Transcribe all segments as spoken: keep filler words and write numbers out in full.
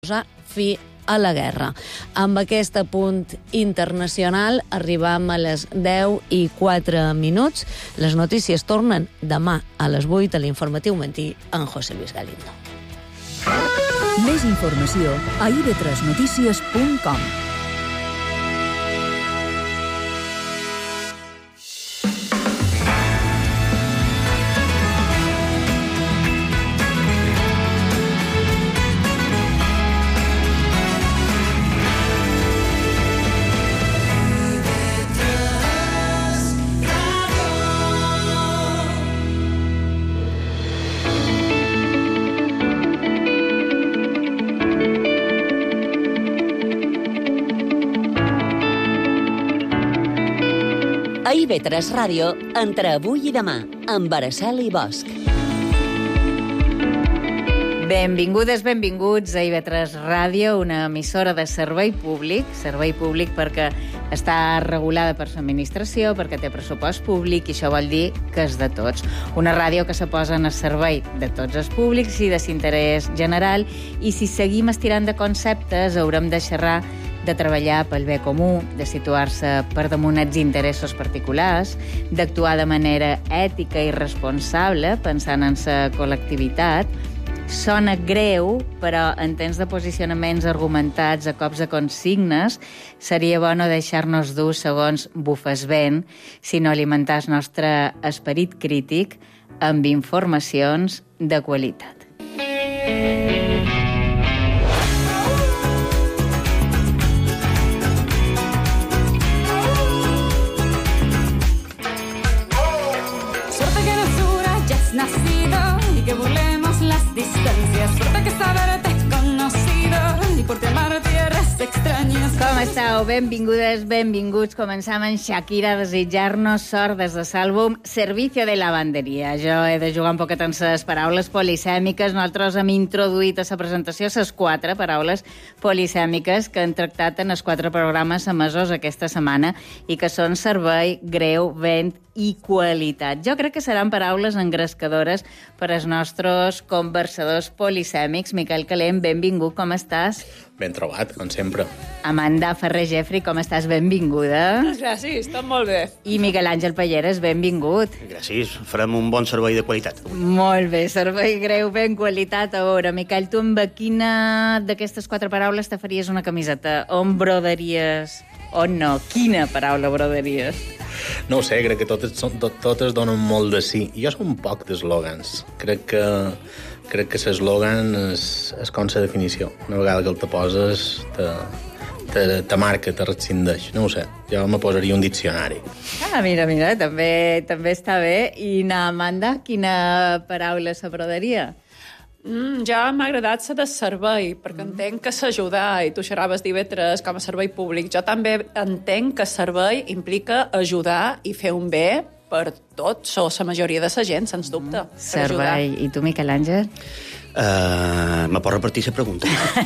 posar fi a la guerra. Amb aquest apunt internacional arribam a les deu i quatre minuts. Les notícies tornen demà a les vuit a l'informatiu matí amb José Luis Galindo. Més informació a i ve tres notícies punt com. A i ve tres Ràdio, entre avui i demà, amb Araceli Bosch. Benvingudes, benvinguts a i ve tres Ràdio, una emissora de servei públic, servei públic perquè està regulada per l'administració, perquè té pressupost públic, i això vol dir que és de tots. Una ràdio que se posa en el servei de tots els públics i de l'interès general, i si seguim estirant de conceptes haurem de xerrar de treballar pel bé comú, de situar-se per damunt els interessos particulars, d'actuar de manera ètica i responsable, pensant en la col·lectivitat. Sona greu, però en temps de posicionaments argumentats a cops de consignes, seria bo no deixar-nos dur segons bufes vent, sinó alimentar el nostre esperit crític amb informacions de qualitat. Nacido y que burlemos las distancias. Suerte que saberte conocido y por ti amar tierras extrañas. Com estàu? Benvingudes, benvinguts. Començam en Shakira a desitjar-nos sort des de l'àlbum Servicio de Lavanderia. Jo he de jugar un poquet amb les paraules polisèmiques. Nosaltres hem introduït a la presentació les quatre paraules polisèmiques que han tractat en els quatre programes emesos aquesta setmana i que són servei, greu, vent i qualitat. Jo crec que seran paraules engrescadores per als nostres conversadors polisèmics. Miquel Calent, benvingut, com estàs? Ben trobat, com sempre. Amanda Ferrer-Jeffrey, com estàs? Benvinguda. Gràcies, tot molt bé. I Miguel Àngel Palleres, benvingut. Gràcies, farem un bon servei de qualitat. Molt bé, servei greu, ben qualitat. A veure, Miquel, tu amb quina d'aquestes quatre paraules te faries una camiseta? On brodaries? O no? Quina paraula brodaries? No ho sé, crec que totes, tot, totes donen molt de sí. Jo som un poc d'eslògans. Crec que, crec que l'eslògan és, és com la definició. Una vegada que el te poses, te, te, te marca, te rescindeix. No ho sé, jo me posaria un diccionari. Ah, mira, mira, també, també està bé. I na Amanda, quina paraula se brodaria? Mm, ja m'ha agradat la de servei, perquè mm. entenc que s'ajudar, i tu xerraves d'I V tres com a servei públic. Jo també entenc que servei implica ajudar i fer un bé per tots, o la majoria de la gent, sens dubte. Mm. Servei. I tu, Miquel Àngel? Uh, me pot repartir la pregunta?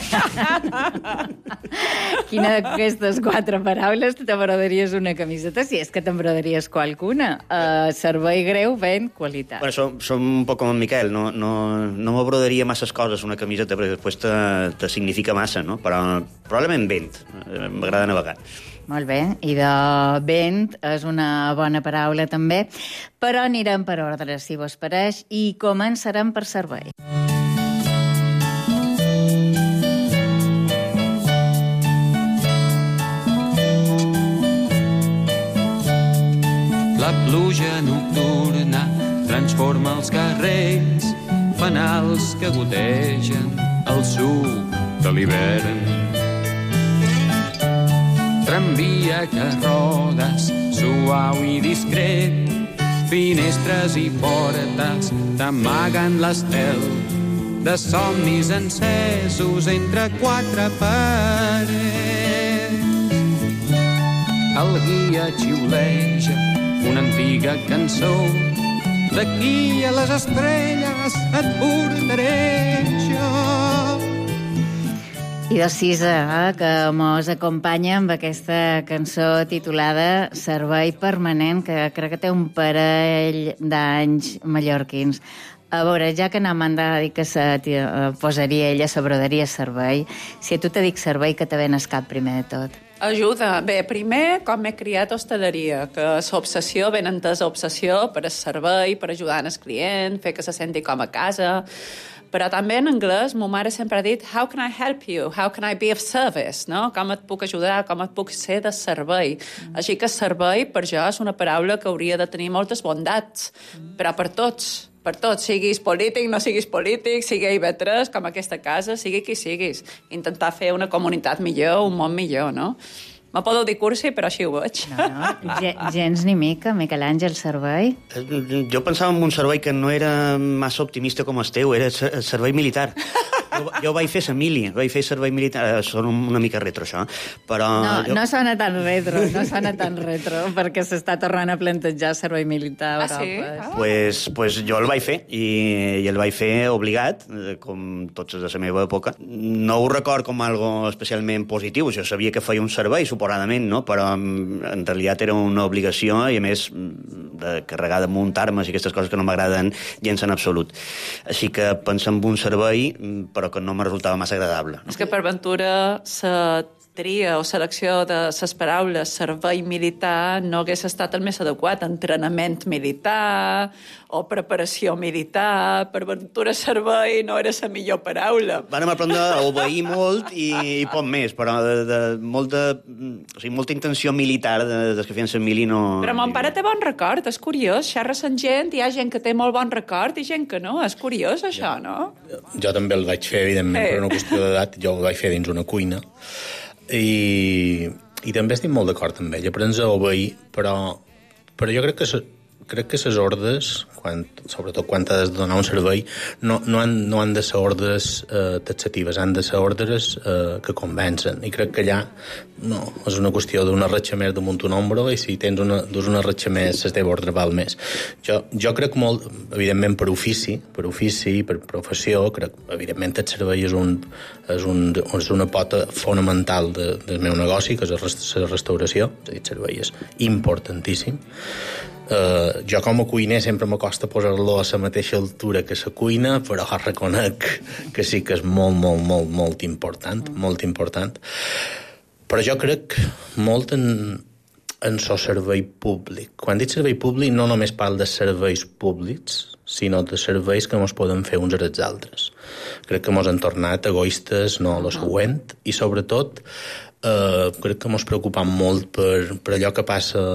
Quina d'aquestes quatre paraules t'embradaries una camiseta, si és que t'embradaries qualcuna? Uh, servei greu, ben qualitat. Bueno, som, som un poc com en Miquel, no, no, no m'abradaria masses coses una camiseta, perquè després te, te significa massa, no? Però probablement vent, m'agrada navegar. Molt bé, i de vent és una bona paraula també, però anirem per ordre, si vos pareix, i començarem per servei. La pluja nocturna transforma els carrers, fanals que gotegen el suc de l'hivern. Tramvia que rodes, suau i discret, finestres i portes t'amaguen l'estel de somnis encesos entre quatre parets. El guia xiuleja una antiga cançó, d'aquí a les estrelles et portaré jo. I de Cisa, eh, que mos acompanya amb aquesta cançó titulada Servei Permanent, que crec que té un parell d'anys mallorquins. A veure, ja que no m'han de dir que se posaria ella, se brodaria servei, si a tu te dic servei, que te ven al cap primer de tot? Ajuda. Bé, primer, com m'he criat hostaleria, que l'obsessió, ben entesa obsessió per el servei, per ajudar el client, fer que se senti com a casa. Però també en anglès, ma mare sempre ha dit how can I help you? How can I be of service? No? Com et puc ajudar? Com et puc ser de servei? Mm. Així que servei, per jo, és una paraula que hauria de tenir moltes bondats, mm. però per tots. Per tots, siguis polític, no siguis polític, sigui I B tres, com aquesta casa, sigui qui siguis. Intentar fer una comunitat millor, un món millor, no? Me podeu dir cursi, però així ho veig. No, no, gens ni mica, Miquel Àngel, servei. Jo pensava en un servei que no era massa optimista com el teu, era servei militar. Jo, jo vaig fer Samili, vaig fer servei militar, són una mica retro, això, però... No, jo... no sona tan retro, no sona tan retro, perquè s'està tornant a plantejar servei militar a Europa. Ah, sí? Ah. Pues, pues jo el vaig fer, i, i el vaig fer obligat, com tots de la meva època. No ho record com algo especialment positiu, jo sabia que feia un servei, suposadament, no? Però en realitat era una obligació, i a més de carregar damunt armes i aquestes coses que no m'agraden gens en absolut. Així que penso en un servei, però que no me resultava massa agradable. No? És que per ventura la tria o selecció de les paraules servei militar no hagués estat el més adequat. Entrenament militar o preparació militar, per ventura servei no era la millor paraula. Vàrem aprendre a obeir molt i, i poc més, però de, de, molta, o sigui, molta intenció militar de, des que feien la mili no... Però mon pare té bon record, és curiós, xerres amb gent, hi ha gent que té molt bon record i gent que no, és curiós això, no? Jo també el vaig fer, evidentment, hey. per una qüestió d'edat, jo el vaig fer dins una cuina, i, i també estic molt d'acord amb ell, aprens a obeir, però, però jo crec que se, crec que les ordres, quan, sobretot quan has de donar un servei, no, no, han, no han de ser ordres eh, taxatives, han de ser ordres eh, que convencen. I crec que allà no, és una qüestió d'una ratxa més damunt un ombro, i si tens una, dus una ratxa més, la teva ordre val més. Jo, jo crec molt, evidentment per ofici, per ofici, per professió, crec, evidentment el servei és, un, és, un, és una pota fonamental de, del meu negoci, que és la restauració, és a dir, el servei és importantíssim. Uh, jo com a cuiner sempre m'acosta posar-lo a la mateixa altura que la cuina, però reconec que sí que és molt, molt, molt, molt important, molt important. Però jo crec molt en, en el servei públic. Quan dic servei públic no només parlo de serveis públics, sinó de serveis que ens poden fer uns als altres. Crec que ens han tornat egoistes, no a lo següent, i sobretot eh, crec que ens preocupem molt per, per allò que passa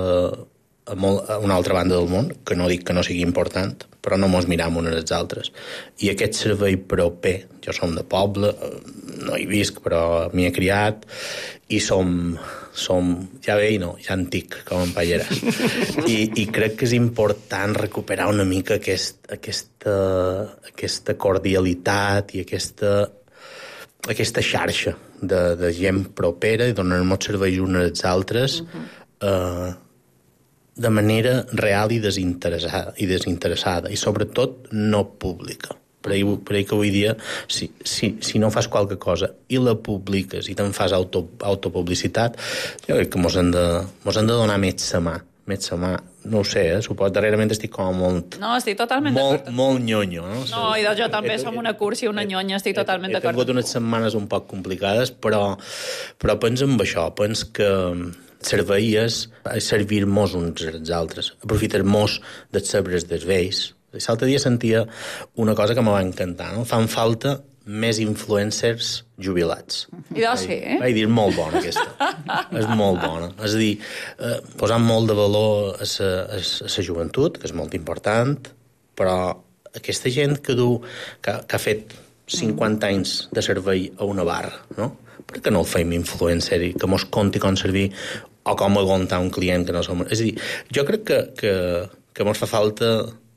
a, molt, a una altra banda del món, que no dic que no sigui important, però no mos miram uns als altres. I aquest servei proper, jo som de poble, no hi visc, però m'hi he criat, i som, som ja ve i no, ja antic, com en Palleres. I, I crec que és important recuperar una mica aquest, aquesta, aquesta cordialitat i aquesta, aquesta xarxa de, de gent propera i donar-nos serveis uns als altres, uh-huh. eh, de manera real i desinteressada, i desinteressada, i sobretot no pública. Per ahir, per ahir que avui dia, si, si, si no fas qualque cosa i la publiques i te'n fas auto, autopublicitat, jo crec que mos han de, mos han de donar més sa mà. Més sa mà. No ho sé, eh? Suposo, darrerament estic com molt... No, estic totalment molt, d'acord. Molt nyonyo, no? No, i jo també som una cursi, una nyonya, estic totalment d'acord. He tingut unes setmanes un poc complicades, però, però penso en això, penso que servei és servir-nos uns als altres, aprofitar-nos dels sabres dels vells. L'altre dia sentia una cosa que me va encantar, no? Fan falta més influencers jubilats. I doncs sí, eh? Vaig dir, molt bona aquesta. És molt bona. És a dir, eh, posant molt de valor a la joventut, que és molt important, però aquesta gent que du, que, que ha fet cinquanta anys de servei a una barra, no? Per què no el fem influencer i que mos conti com servir o com aguantar un client que no som... És a dir, jo crec que, que, que mos fa falta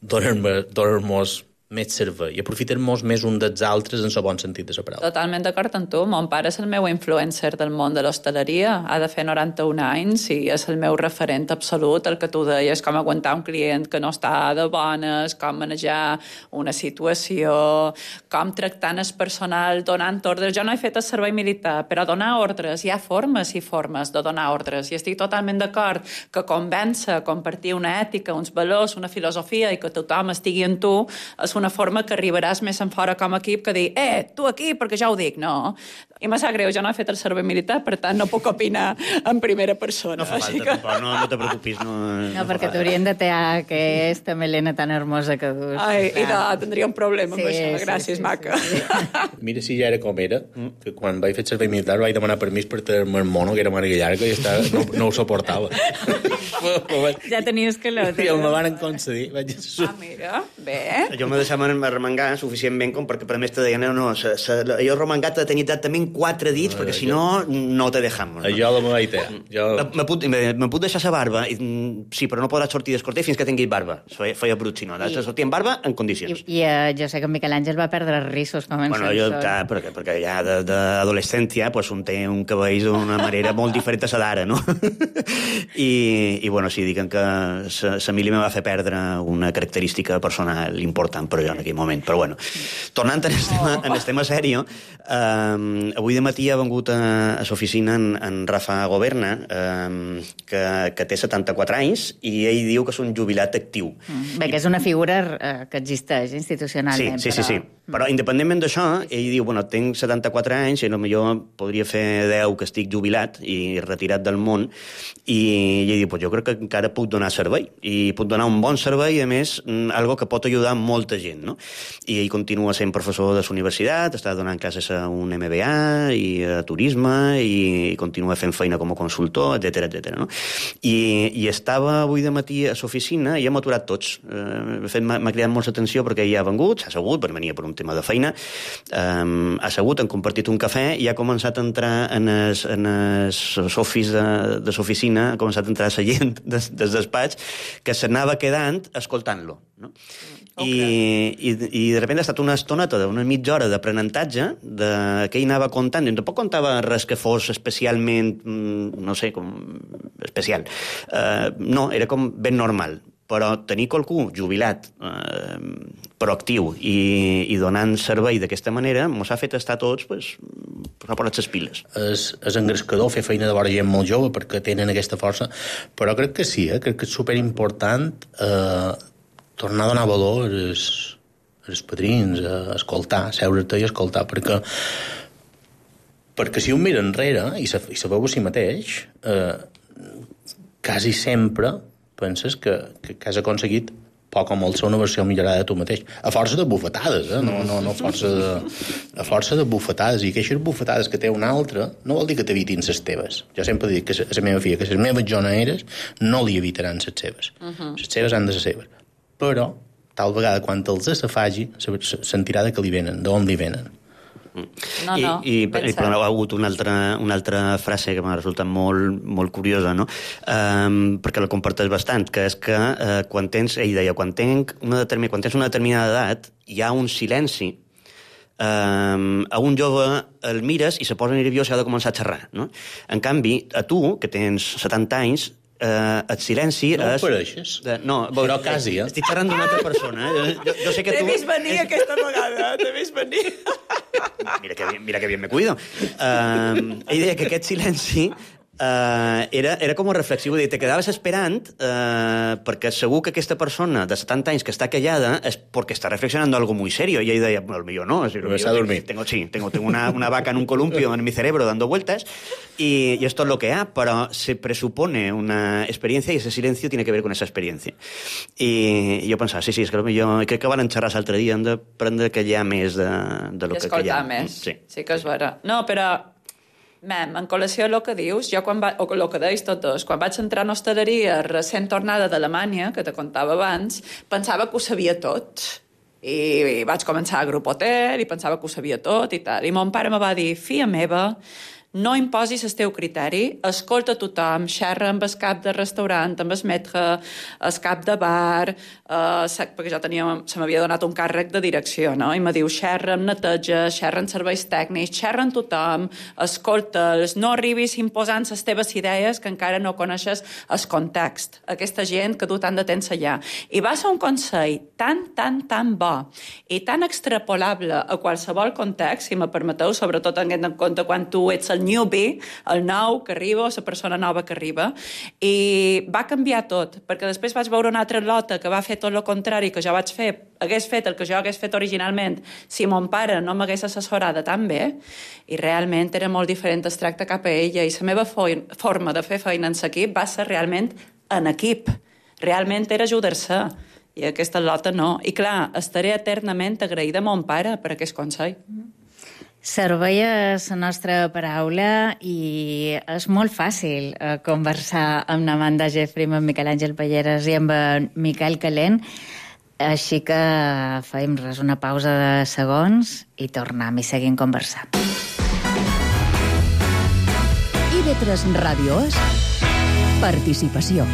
donar-nos més servei i aprofitar-nos més un dels altres en el bon sentit de la paraula. Totalment d'acord amb tu. Mon pare és el meu influencer del món de l'hostaleria. Ha de fer noranta-un anys i és el meu referent absolut, el que tu deies, com aguantar un client que no està de bones, com manejar una situació, com tractant el personal, donant ordres. Jo no he fet el servei militar, però donar ordres, hi ha formes i formes de donar ordres, i estic totalment d'acord que convèncer, compartir una ètica, uns valors, una filosofia i que tothom estigui en tu és una d'una forma que arribaràs més en fora com a equip que dir, eh, tu aquí, perquè ja ho dic, no. I me sap greu, jo no he fet el servei militar, per tant no puc opinar en primera persona. No fa així falta, que... no, no te preocupis. No, No, perquè t'haurien de tear aquesta melena tan hermosa que dus. Ai, i de, tindria un problema amb Sí, això. sí, Gràcies, sí, maca. sí, sí. Mira si ja era com era, que quan vaig fer servei militar vaig demanar permís per tenir el mono, que era mare llarga, i està, no, no ho suportava. Ja tenies que l'ho I el me van concedir. Vaig... Ah, mira, bé. Jo me deixava remengar suficientment com perquè per més te deien no, no, se, se, jo remengat ha de tenir exactament quatre dits, perquè si no, no te dejamos. No? Jo la meva idea. Jo... Me, puc, me, me puc deixar sa barba, i, sí, però no podràs sortir d'escorter fins que tinguis barba. Feia, feia brut, si no. Has de sortir amb barba en condicions. I, i uh, jo sé que en Miquel Àngel va perdre els rissos com en Bueno, jo, clar, perquè, perquè ja d'adolescència pues, un té un cabell d'una manera molt diferent a la d'ara, no? I, I, bueno, sí, diuen que la mili me va fer perdre una característica personal important per jo en aquell moment. Però, bueno, tornant en el tema, en el tema sèrio, eh, avui de matí ha vengut a, a l'oficina en, en Rafa Goberna, eh, que, que té setanta-quatre anys, i ell diu que és un jubilat actiu. Mm. Bé, que és una figura eh, que existeix institucionalment. Sí, sí, però... sí, sí. Però, independentment d'això, ell diu, bueno, tinc setanta-quatre anys i potser podria fer deu que estic jubilat i retirat del món, i ell diu, pues jo crec que encara puc donar servei, i puc donar un bon servei, i a més, algo que pot ajudar molta gent, no? I ell continua sent professor de la universitat, està donant classes a un M B A i a turisme, i continua fent feina com a consultor, etcètera, etcètera, no? I, i estava avui de matí a l'oficina i hem aturat tots. Eh, de fet, m'ha cridat molt l'atenció perquè ell ha vengut, s'ha assegut, perquè venia per un tema de feina, um, ha assegut, han compartit un cafè i ha començat a entrar en els, en els sofis de, de l'oficina, ha començat a entrar a la gent des, des despatx, que s'anava quedant escoltant-lo. No? Okay. I, i, I de sobte ha estat una estoneta d'una mitja hora d'aprenentatge de que ell anava contant, i tampoc contava res que fos especialment, no sé, com especial. Uh, no, era com ben normal. Però tenir qualcú jubilat, eh, proactiu i, i donant servei d'aquesta manera ens ha fet estar tots, pues, s'ha posat les piles. És, és engrescador fer feina de vora gent molt jove perquè tenen aquesta força, però crec que sí, eh? Crec que és superimportant eh, tornar a donar valor als, als padrins, a escoltar, seure-te i escoltar, perquè perquè si un mira enrere i se, i se veu a si mateix, eh, quasi sempre penses que, que, que has aconseguit poc o molt ser una versió millorada de tu mateix. A força de bufetades, eh? No, no, no a força de, a força de bufetades. I que aquestes bufetades que té una altra no vol dir que t'evitin les teves. Jo sempre dic que a la meva filla que les meves joneres no li evitaran les seves. Les uh -huh. seves han de ser seves. Però, tal vegada, quan els se faci, sentirà de que li venen, d'on li venen. No, no, I, i, i però ha hagut una altra, una altra frase que m'ha resultat molt, molt curiosa, no? Um, perquè la comparteix bastant, que és que uh, quan tens, ell deia, quan, tenc una determin, quan tens una determinada edat, hi ha un silenci. Um, a un jove el mires i se posa nerviós i ha de començar a xerrar, no? En canvi, a tu, que tens setanta anys, Uh, el silenci no és... No ho pareixes. De, no, però quasi, eh? Estic xerrant d'una altra persona. Eh? Jo, jo sé que tu... T'he vist venir aquesta vegada, t'he vist venir. Mira que, mira que bien me cuido. Uh, ell deia que aquest silenci Uh, era, era com reflexiu, dir, te quedaves esperant uh, perquè segur que aquesta persona de setanta anys que està callada és perquè està reflexionando algo muy serio, y ell deia, bueno, el millor no, es decir, está dormir. Tengo, sí, tengo, tengo una, una vaca en un columpio en mi cerebro dando vueltas y, y esto es lo que ha, pero se presupone una experiencia y ese silencio tiene que ver con esa experiencia. I, i jo pensava, sí, sí, és que millor, crec que van xerrar l'altre dia, hem d'aprendre a callar més de, de lo que callar. Escoltar més, sí. Sí que és vera. No, però Mem, en col·lació el que dius, jo quan va, o el que deis tots dos, quan vaig entrar en hostaleria recent tornada d'Alemanya, que te contava abans, pensava que ho sabia tot. I, i vaig començar a grup hotel i pensava que ho sabia tot i tal. I mon pare me va dir, filla meva, no imposis el teu criteri, escolta tothom, xerra amb el cap de restaurant, amb el metre, el cap de bar, eh, perquè jo tenia, se m'havia donat un càrrec de direcció, no? I me diu, xerra amb neteja, xerra amb serveis tècnics, xerra amb tothom, escolta'ls, no arribis imposant les teves idees que encara no coneixes el context, aquesta gent que tu tant de temps allà. I va ser un consell tan, tan, tan bo i tan extrapolable a qualsevol context, si me permeteu, sobretot tenint en compte quan tu ets el el newbie, el nou que arriba, o la persona nova que arriba, i va canviar tot, perquè després vaig veure una altra lota que va fer tot el contrari que jo vaig fer, hagués fet el que jo hagués fet originalment si mon pare no m'hagués assessorada tan bé, i realment era molt diferent el tracte cap a ella, i la meva forma de fer feina en l'equip va ser realment en equip. Realment era ajudar-se, i aquesta lota no. I clar, estaré eternament agraïda a mon pare per aquest consell. Servei és la nostra paraula i és molt fàcil eh, conversar amb Amanda Jeffrey, amb Miquel Àngel Palleres i amb en Miquel Calent. Així que fem res, una pausa de segons i tornem i seguim conversant. I V tres Ràdio és participació.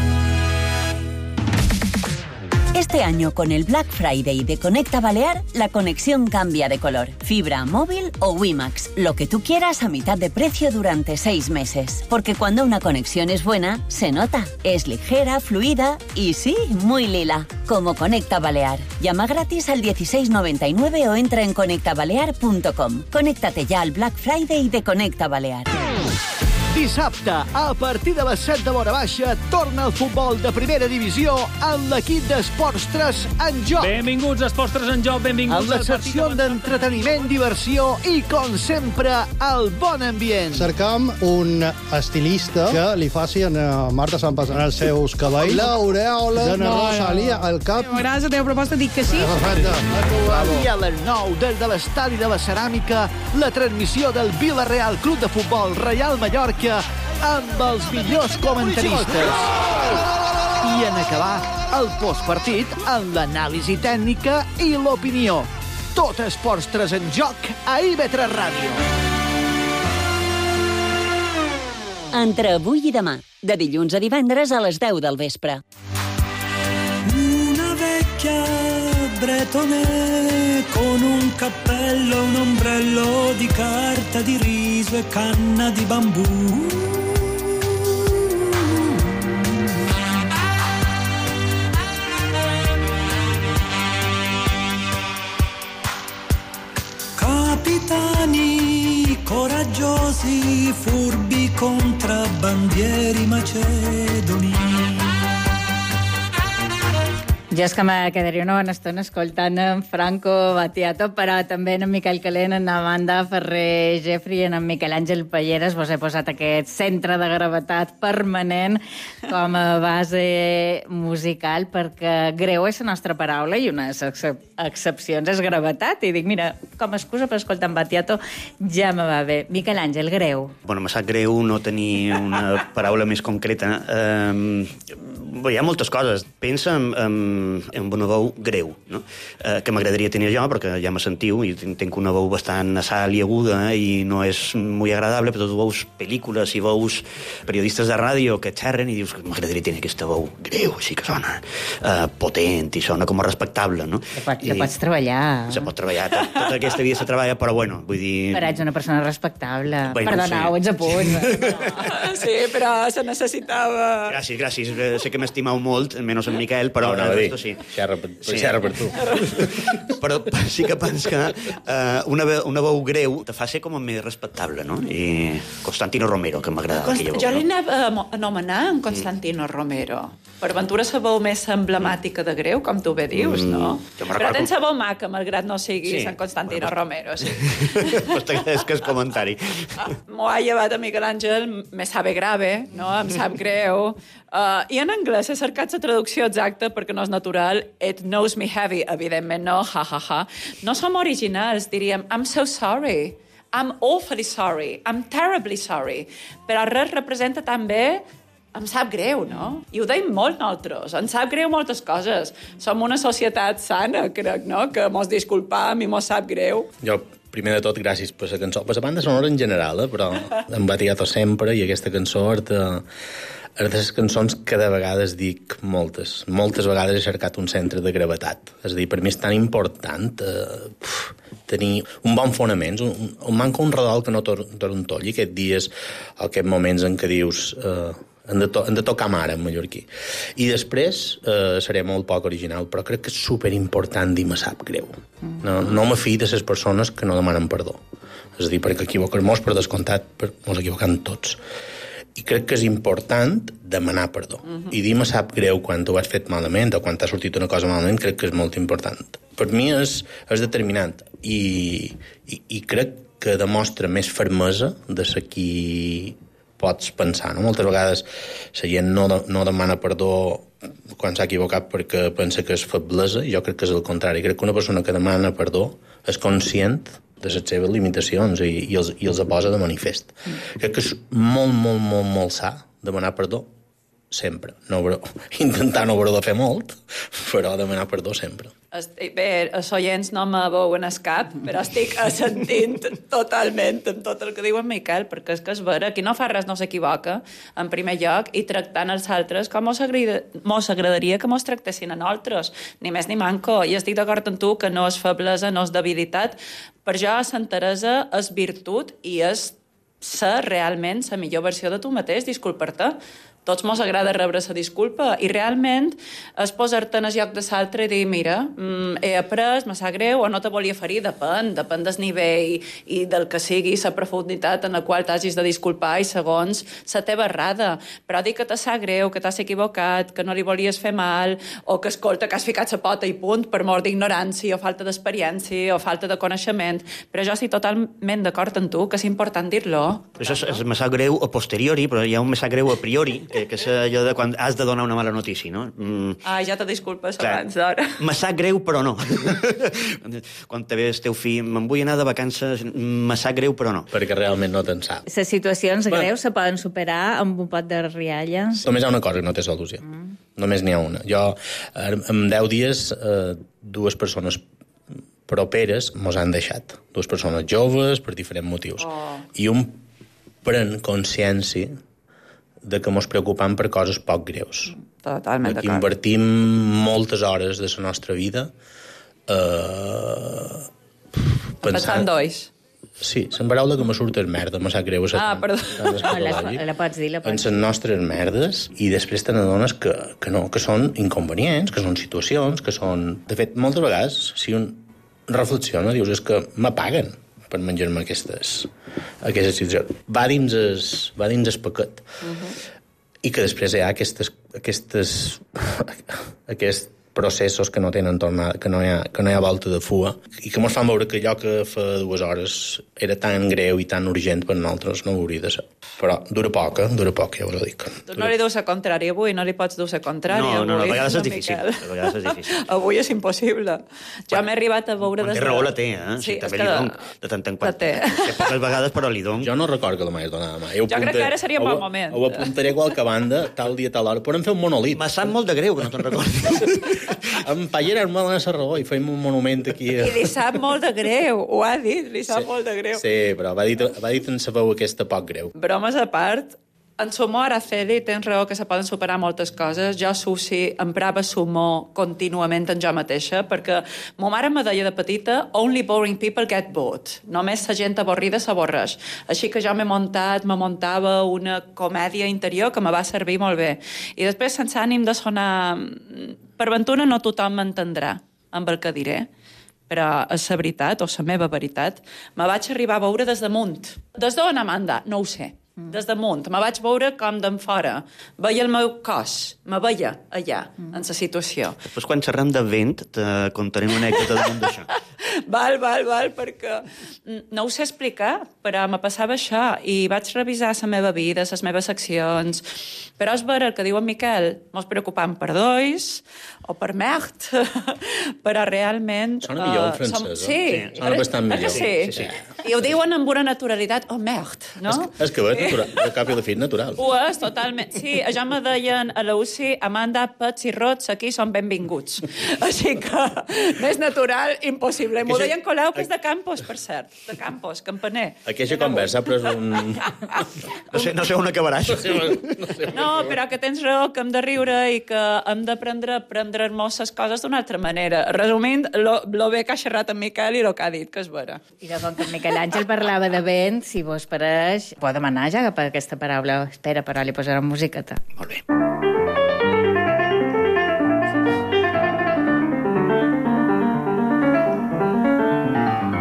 Este año, con el Black Friday de Conecta Balear, la conexión cambia de color. Fibra, móvil o WiMAX. Lo que tú quieras a mitad de precio durante seis meses. Porque cuando una conexión es buena, se nota. Es ligera, fluida y sí, muy lila. Como Conecta Balear. Llama gratis al dieciséis noventa y nueve o entra en conecta balear punto com. Conéctate ya al Black Friday de Conecta Balear. Dissabte, a partir de les set de l'hora baixa, torna el futbol de primera divisió amb l'equip d'Esports tres en joc. Benvinguts, Esports tres en joc, benvinguts. Amb la secció d'entreteniment, diversió i, com sempre, el bon ambient. Cercam un estilista que li faci a Marta Sampas en els seus cabells l'aureola de na Rosalia al cap. M'agrada la teva proposta, dic que sí. Perfecte. I a les nou, des de l'estadi de la Ceràmica, la transmissió del Vila-real Club de Futbol Reial Mallorca amb els millors comentaristes. I en acabar, el postpartit amb l'anàlisi tècnica i l'opinió. Tot Esports tres en joc a I V tres Ràdio. Entre avui i demà, de dilluns a divendres a les deu del vespre. Una vecchia bretone con un cappello, un ombrello di carta di riso e canna di bambù. Capitani coraggiosi, furbi contrabbandieri macedoni. Jo és que me quedaria una bona estona escoltant en Franco Battiato, però també en Miquel Calent, en Amanda Ferrer Jeffrey i en Miquel Àngel Palleres. Vos he posat aquest centre de gravetat permanent com a base musical, perquè greu és la nostra paraula i una de les excep excepcions és gravetat. I dic, mira, com a excusa per escoltar en Battiato ja me va bé. Miquel Àngel, greu. Bueno, me sap greu no tenir una paraula més concreta. Um, hi ha moltes coses. Pensa en, en amb una veu greu, no? eh, que m'agradaria tenir jo, perquè ja me sentiu i tinc una veu bastant nasal i aguda i no és molt agradable, però tu veus pel·lícules i veus periodistes de ràdio que xerren i dius que m'agradaria tenir aquesta veu greu, així que sona eh, potent i sona com a respectable, no? Que, pot, que I, pots treballar. Se pot treballar, tot, tota aquesta vida se treballa, però bueno, vull dir... Però ets una persona respectable. Bueno, Perdona, sí. ets a punt. No. Sí, però se necessitava... Gràcies, gràcies. Sé que m'estimeu molt, menys en Miquel, però... No, no, no, sí. Xerra per, sí. xerra per tu. Però sí que pens que uh, una, veu, una veu greu te fa ser com a més respectable, no? I Constantino Romero, que m'agrada Const aquella veu. Jo l'anava a anomenar en Constantino mm. Romero. Per ventura la veu més emblemàtica de greu, com tu bé dius, mm. no? Però tens la veu maca, malgrat no siguis sí. en Constantino bueno, Romero, sí. Pues t'agrades que és comentari. Ah, M'ho ha llevat a Miquel Àngel, me sabe grave, no? Em sap greu. Uh, I en anglès he cercat la traducció exacta perquè no és natural. It knows me heavy, evidentment no, ha, ha, ha. No som originals, diríem, I'm so sorry, I'm awfully sorry, I'm terribly sorry. Però res representa tan bé, em sap greu, no? I ho deim molt nosaltres, em sap greu moltes coses. Som una societat sana, crec, no? Que mos disculpam i mos sap greu. Jo, primer de tot, gràcies per la cançó, per la banda sonora en general, eh? Però em Battiato sempre i aquesta cançó de... És de les cançons que de vegades dic moltes. Moltes vegades he cercat un centre de gravetat. És a dir, per mi és tan important eh, uf, tenir un bon fonament, un, un manca un redol que no t'orontolli aquests dies, aquests moments en què dius eh, hem, de to hem de tocar mare en mallorquí. I després eh, seré molt poc original, però crec que és superimportant dir me sap greu. No, no me fiï de les persones que no demanen perdó. És a dir, perquè equivocar-nos per descomptat, per, ens equivocam tots. I crec que és important demanar perdó. Uh-huh. I dir me sap greu quan t'ho has fet malament o quan t'ha sortit una cosa malament, crec que és molt important. Per mi és, és determinant. I, i, I crec que demostra més fermesa de ser qui pots pensar. No? Moltes vegades la gent no, no demana perdó quan s'ha equivocat perquè pensa que és feblesa, i jo crec que és el contrari. Crec que una persona que demana perdó és conscient de les seves limitacions i, i, els, i els posa de manifest. Mm. Crec que és molt, molt, molt, molt sa demanar perdó sempre. No, intentar no haver de fer molt, però demanar perdó sempre. Estic, bé, els oients no me veuen el cap, però estic assentint totalment amb tot el que diu en Miquel, perquè és que és vera, qui no fa res no s'equivoca, en primer lloc, i tractant els altres com mos agradaria que mos tractessin a nosaltres, ni més ni manco. I estic d'acord amb tu que no és feblesa, no és debilitat. Per jo, la enteresa és virtut i és ser realment la millor versió de tu mateix, disculpar-te. Tots mos agrada rebre la disculpa i realment és posar-te en el lloc de l'altre i dir, mira, mm, he après, me sap greu, o no te volia ferir, depèn, depèn del nivell i, i del que sigui la profunditat en la qual t'hagis de disculpar i segons la teva errada. Però dir que te sap greu, que t'has equivocat, que no li volies fer mal, o que, escolta, que has ficat la pota i punt per mort d'ignorància o falta d'experiència o falta de coneixement. Però jo estic totalment d'acord amb tu, que és important dir-lo. Això és, és me sap greu a posteriori, però hi ha un me sap greu a priori, que, que és allò de quan has de donar una mala notícia, no? Mm. Ah, ja te disculpes clar, abans d'hora. Me sap greu, però no. Quan te ve el teu fill, me'n vull anar de vacances, me sap greu, però no. Perquè realment no te'n sap. Les situacions bueno. greus se poden superar amb un pot de rialla. Només hi ha una cosa que no té solució. Mm. Només n'hi ha una. Jo, en deu dies, eh, dues persones properes mos han deixat. Dues persones joves, per diferents motius. Oh. I un pren consciència de que mos preocupam per coses poc greus. Totalment d'acord. Que invertim moltes hores de la nostra vida eh, pensant... Pensant d'oix. Sí, la paraula que me surt és merda, me sap greu. Ah, perdó. No, la, la pots dir, la pots dir. En les nostres merdes, i després te n'adones que, que no, que són inconvenients, que són situacions, que són... De fet, moltes vegades, si un reflexiona, dius, és que m'apaguen per menjar-me aquestes, aquestes situacions. Va dins el, va dins el paquet. Uh-huh. I que després hi ha aquestes, aquestes, aquests processos que no tenen tornada, que no hi ha, que no hi ha volta de fuga, i que ens fan veure que allò que fa dues hores era tan greu i tan urgent per nosaltres no ho hauria de ser. Però dura poc, eh? Dura poc, ja us ho dic. Tu no li dius a contrari avui, no li pots dir a contrari no, avui. No, no, a vegades és difícil. A vegades és difícil. Avui és impossible. Jo m'he arribat a veure... Quan té raó la té, eh? Sí, també li dono de tant en quant. Que poques vegades, però li dono. Jo no record que la m'hagi donat mai. Jo crec que ara seria un bon moment. Ho apuntaré a qualque banda, tal dia, tal hora. Podem fer un monolit. M'ha sap molt de greu que no te'n recordi. En Pallera em va donar la raó i fem un monument aquí. I li sap molt de greu, ho ha dit, li sap sí, molt de greu. Sí, però va dir, va dir en sa veu aquesta poc greu. Bromes a part, en Sumó Araceli tens raó que se poden superar moltes coses. Jo, Susi, emprava Sumó contínuament en jo mateixa, perquè ma mare me deia de petita only boring people get bored. Només la gent avorrida s'avorreix. Així que jo m'he muntat, me muntava una comèdia interior que me va servir molt bé. I després, sense ànim de sonar... Per ventura no tothom m'entendrà amb el que diré, però és la veritat, o la meva veritat, me vaig arribar a veure des damunt. Des d'on, Amanda? No ho sé. Des damunt. Me vaig veure com d'en fora. Veia el meu cos. Me veia allà, mm. en la situació. Després, quan xerrem de vent, te contaré una anècdota damunt d'això. Val, val, val, perquè no ho sé explicar, però me passava això i vaig revisar la meva vida, les meves accions. Però és vera el que diu en Miquel, mos preocupam per dois o per merd, però realment... Sona millor en francès, som... sí. sí. Sona bastant millor. Sí. sí, sí. I ho diuen amb una naturalitat, oh, merd, no? És, és que és natural, de cap i de fi natural. Ho és, totalment. Sí, ja me deien a la U C I, Amanda, pets i rots, aquí són benvinguts. Així que, més natural, impossible. M'ho deien Colau, que és de Campos, per cert, de Campos, campaner. Aquesta conversa ha pres un... No sé, no sé on acabarà. No, sé, no, sé no, però que tens raó, que hem de riure i que hem d'aprendre a prendre-nos les coses d'una altra manera. Resumint, lo, lo bé que ha xerrat en Miquel i el que ha dit, que és vera. I de com que en Miquel Àngel parlava de vent, si vos pareix, podem anar ja cap a aquesta paraula. Espera, però li posarem musiqueta. Molt bé. Jo vaig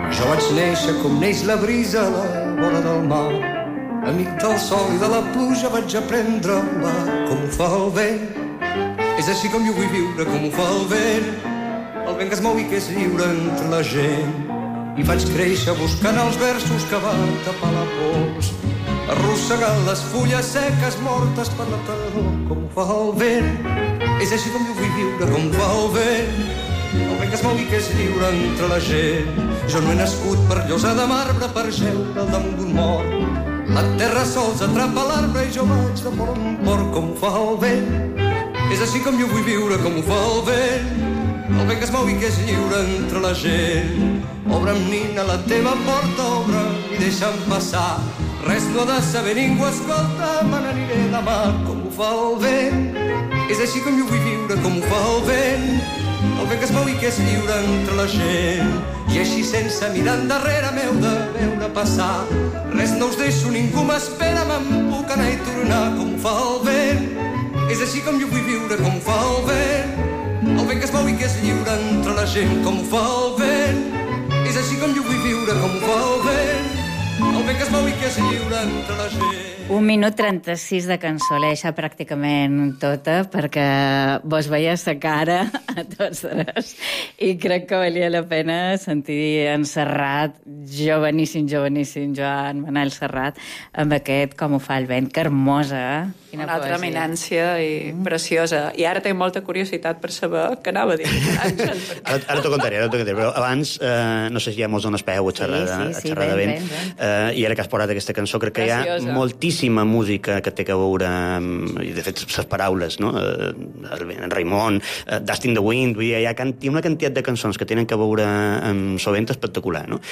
néixer com neix la brisa a la vora del mar. Amic del sol i de la pluja vaig aprendre-la com ho fa el vent. És així com jo vull viure, com ho fa el vent. El vent que es mou i que és lliure entre la gent. I vaig créixer buscant els versos que van tapar la pols, arrossegant les fulles seques mortes per la tardor, com ho fa el vent. És així com jo vull viure, com ho fa el vent. El vent que es mou i que és lliure entre la gent. Jo no he nascut per llosa de marbre, per geure al damunt d'un mort. La terra sols atrapa l'arbre i jo vaig de port en port, com ho fa el vent. És així com jo vull viure, com ho fa el vent. El vent que es mou i que és lliure entre la gent. Obre'm, nina, la teva porta, obre'm i deixa'm passar. Res no ha de saber ningú, escolta, me n'aniré demà, com ho fa el vent. És així com jo vull viure, com ho fa el vent. El vent que es mou i que és lliure entre la gent. I així sense mirar endarrere m'heu de veure passar. Res no us deixo, ningú m'espera, me'n puc anar i tornar, com ho fa el vent. És així com jo vull viure, com ho fa el vent. El vent que es mou i que és lliure entre la gent, com ho fa el vent. És així com jo vull viure, com ho fa el vent. El vent que es mou i que és lliure entre la gent. Un minut trenta-sis de cançó, l'he deixat pràcticament tota, perquè vos veia sa cara a tots tres i crec que valia la pena sentir en Serrat, joveníssim, joveníssim Joan Manel Serrat, amb aquest Com ho fa el vent, que hermosa, eh? Quina Una altra poesia. eminència i preciosa. I ara tinc molta curiositat per saber què anava a dir. Ara, ara t'ho contaré, ara t'ho contaré, però abans, eh, no sé si ja mos dones peu a xerrar, Sí, sí, a sí, xerrar ben, de vent, ben, ben. Eh, i ara que has posat aquesta cançó, crec que hi ha Preciosa. moltíssima música que té a veure amb, i de fet, les paraules, no? Eh, en Raimon, eh, Dust in the Wind, vull dir, hi ha, can, hi ha una quantitat de cançons que tenen a veure amb Sovent espectacular, no?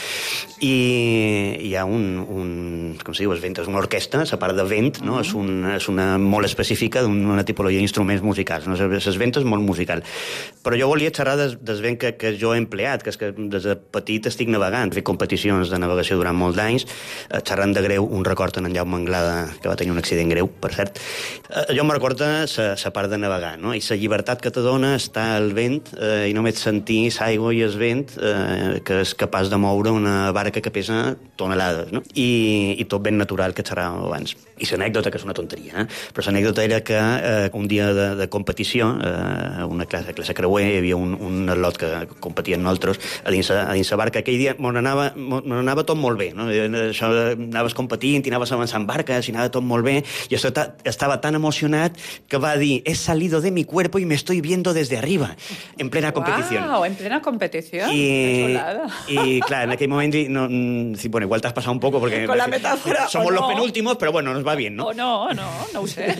I hi ha un, un com se diu, el vent, és una orquestra, la part de vent, no? És, un, és una molt específica d'una tipologia d'instruments musicals, no? El vent és molt musical. Però jo volia xerrar del, del vent que, que jo he empleat, que és que des de petit estic navegant, he fet competicions de navegació durant molts anys, eh, xerrant de greu, un record en Jaume Anglada, que va tenir un accident greu, per cert. Eh, jo em recorda la part de navegar, no? I la llibertat que te dona estar al vent eh, i només sentir l'aigua i el vent eh, que és capaç de moure una barca que pesa tonelades, no? I, i tot ben natural que xerràvem abans. I l'anècdota, que és una tonteria, eh? Però l'anècdota era que eh, un dia de, de competició, eh, una classe, classe creuer, hi havia un, un atlot que competia amb nosaltres a dins, a dins la barca. Aquell dia m'on anava, anava tot molt bé, no? Això, anaves competint i anaves avançant barques i anava tot molt bé, i això estava tan emocionat que va dir, he salido de mi cuerpo y me estoy viendo desde arriba, en plena competición. Wow, en plena competición. Y, y claro, en aquel momento, no, sí, bueno, igual te has pasado un poco porque con la metáfora, somos no. los penúltimos, pero bueno, nos va bien, ¿no? O no, no, no ho sé.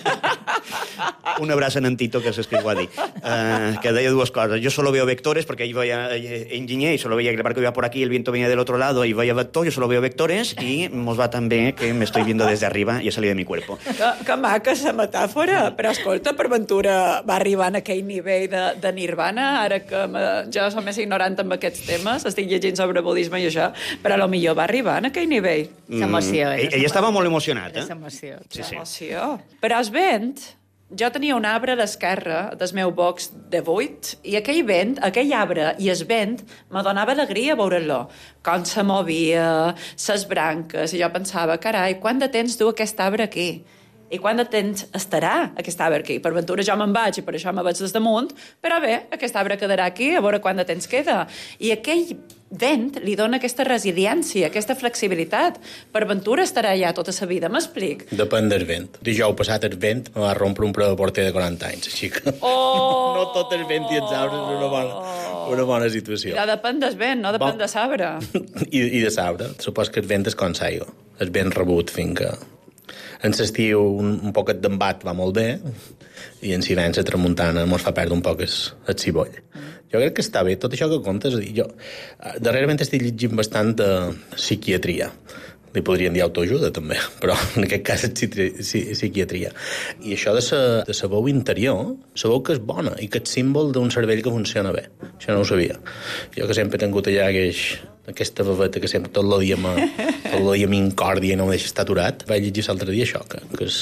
Un abrazo en Tito, que es que igual di, uh, que deia dues coses. Yo solo veo vectores, porque ahí veía eh, engiñé y solo veía que el barco iba por aquí, el viento venía del otro lado y veía vector, yo solo veo vectores y nos va tan bé que me estoy viendo desde arriba y he salido de mi cuerpo. Que, que maca la metàfora, però escolta, per ventura va arribar a aquell nivell de, de nirvana, ara que me, jo som més ignorant amb aquests temes, estic llegint sobre budisme i això, però a lo millor va arribar a aquell nivell. S'emoció, eh? Ell, ell estava molt emocionat, eh? S'emoció. Sí, sí. Emoció. Però el vent, jo tenia un arbre d'esquerra del meu box de vuit i aquell vent, aquell arbre i el vent me donava alegria veure-lo. Com se movia, ses branques, i jo pensava, carai, quant de temps du aquest arbre aquí? I quant de temps estarà aquest arbre aquí? Per ventura jo me'n vaig i per això me vaig des damunt, però bé, aquest arbre quedarà aquí, a veure quant de temps queda. I aquell vent li dona aquesta resiliència, aquesta flexibilitat. Per ventura estarà allà tota la vida, m'explic? Depèn del vent. Dijous passat el vent me va rompre un porter de quaranta anys, així que oh! no tot el vent i els arbres és una bona, una bona situació. Ja depèn del vent, no depèn Bon. de l'arbre. I, I de l'arbre. Supos que el vent és com l'aigua. El vent rebut fins que... En l'estiu un, un poquet d'embat va molt bé i en silenci tramuntana mos fa perdre un poc el, el ciboll. Mm. Jo crec que està bé tot això que contes. És a dir, jo, darrerament estic llegint bastant de psiquiatria. Li podrien dir autoajuda, també, però en aquest cas és psiquiatria. I això de sa, de sa veu interior, sa veu que és bona i que és símbol d'un cervell que funciona bé. Això no ho sabia. Jo que sempre he tingut allà aqueix, aquesta baveta que sempre tot el dia m'incordia i no em deixa estar aturat, vaig llegir l'altre dia això, que, que, és,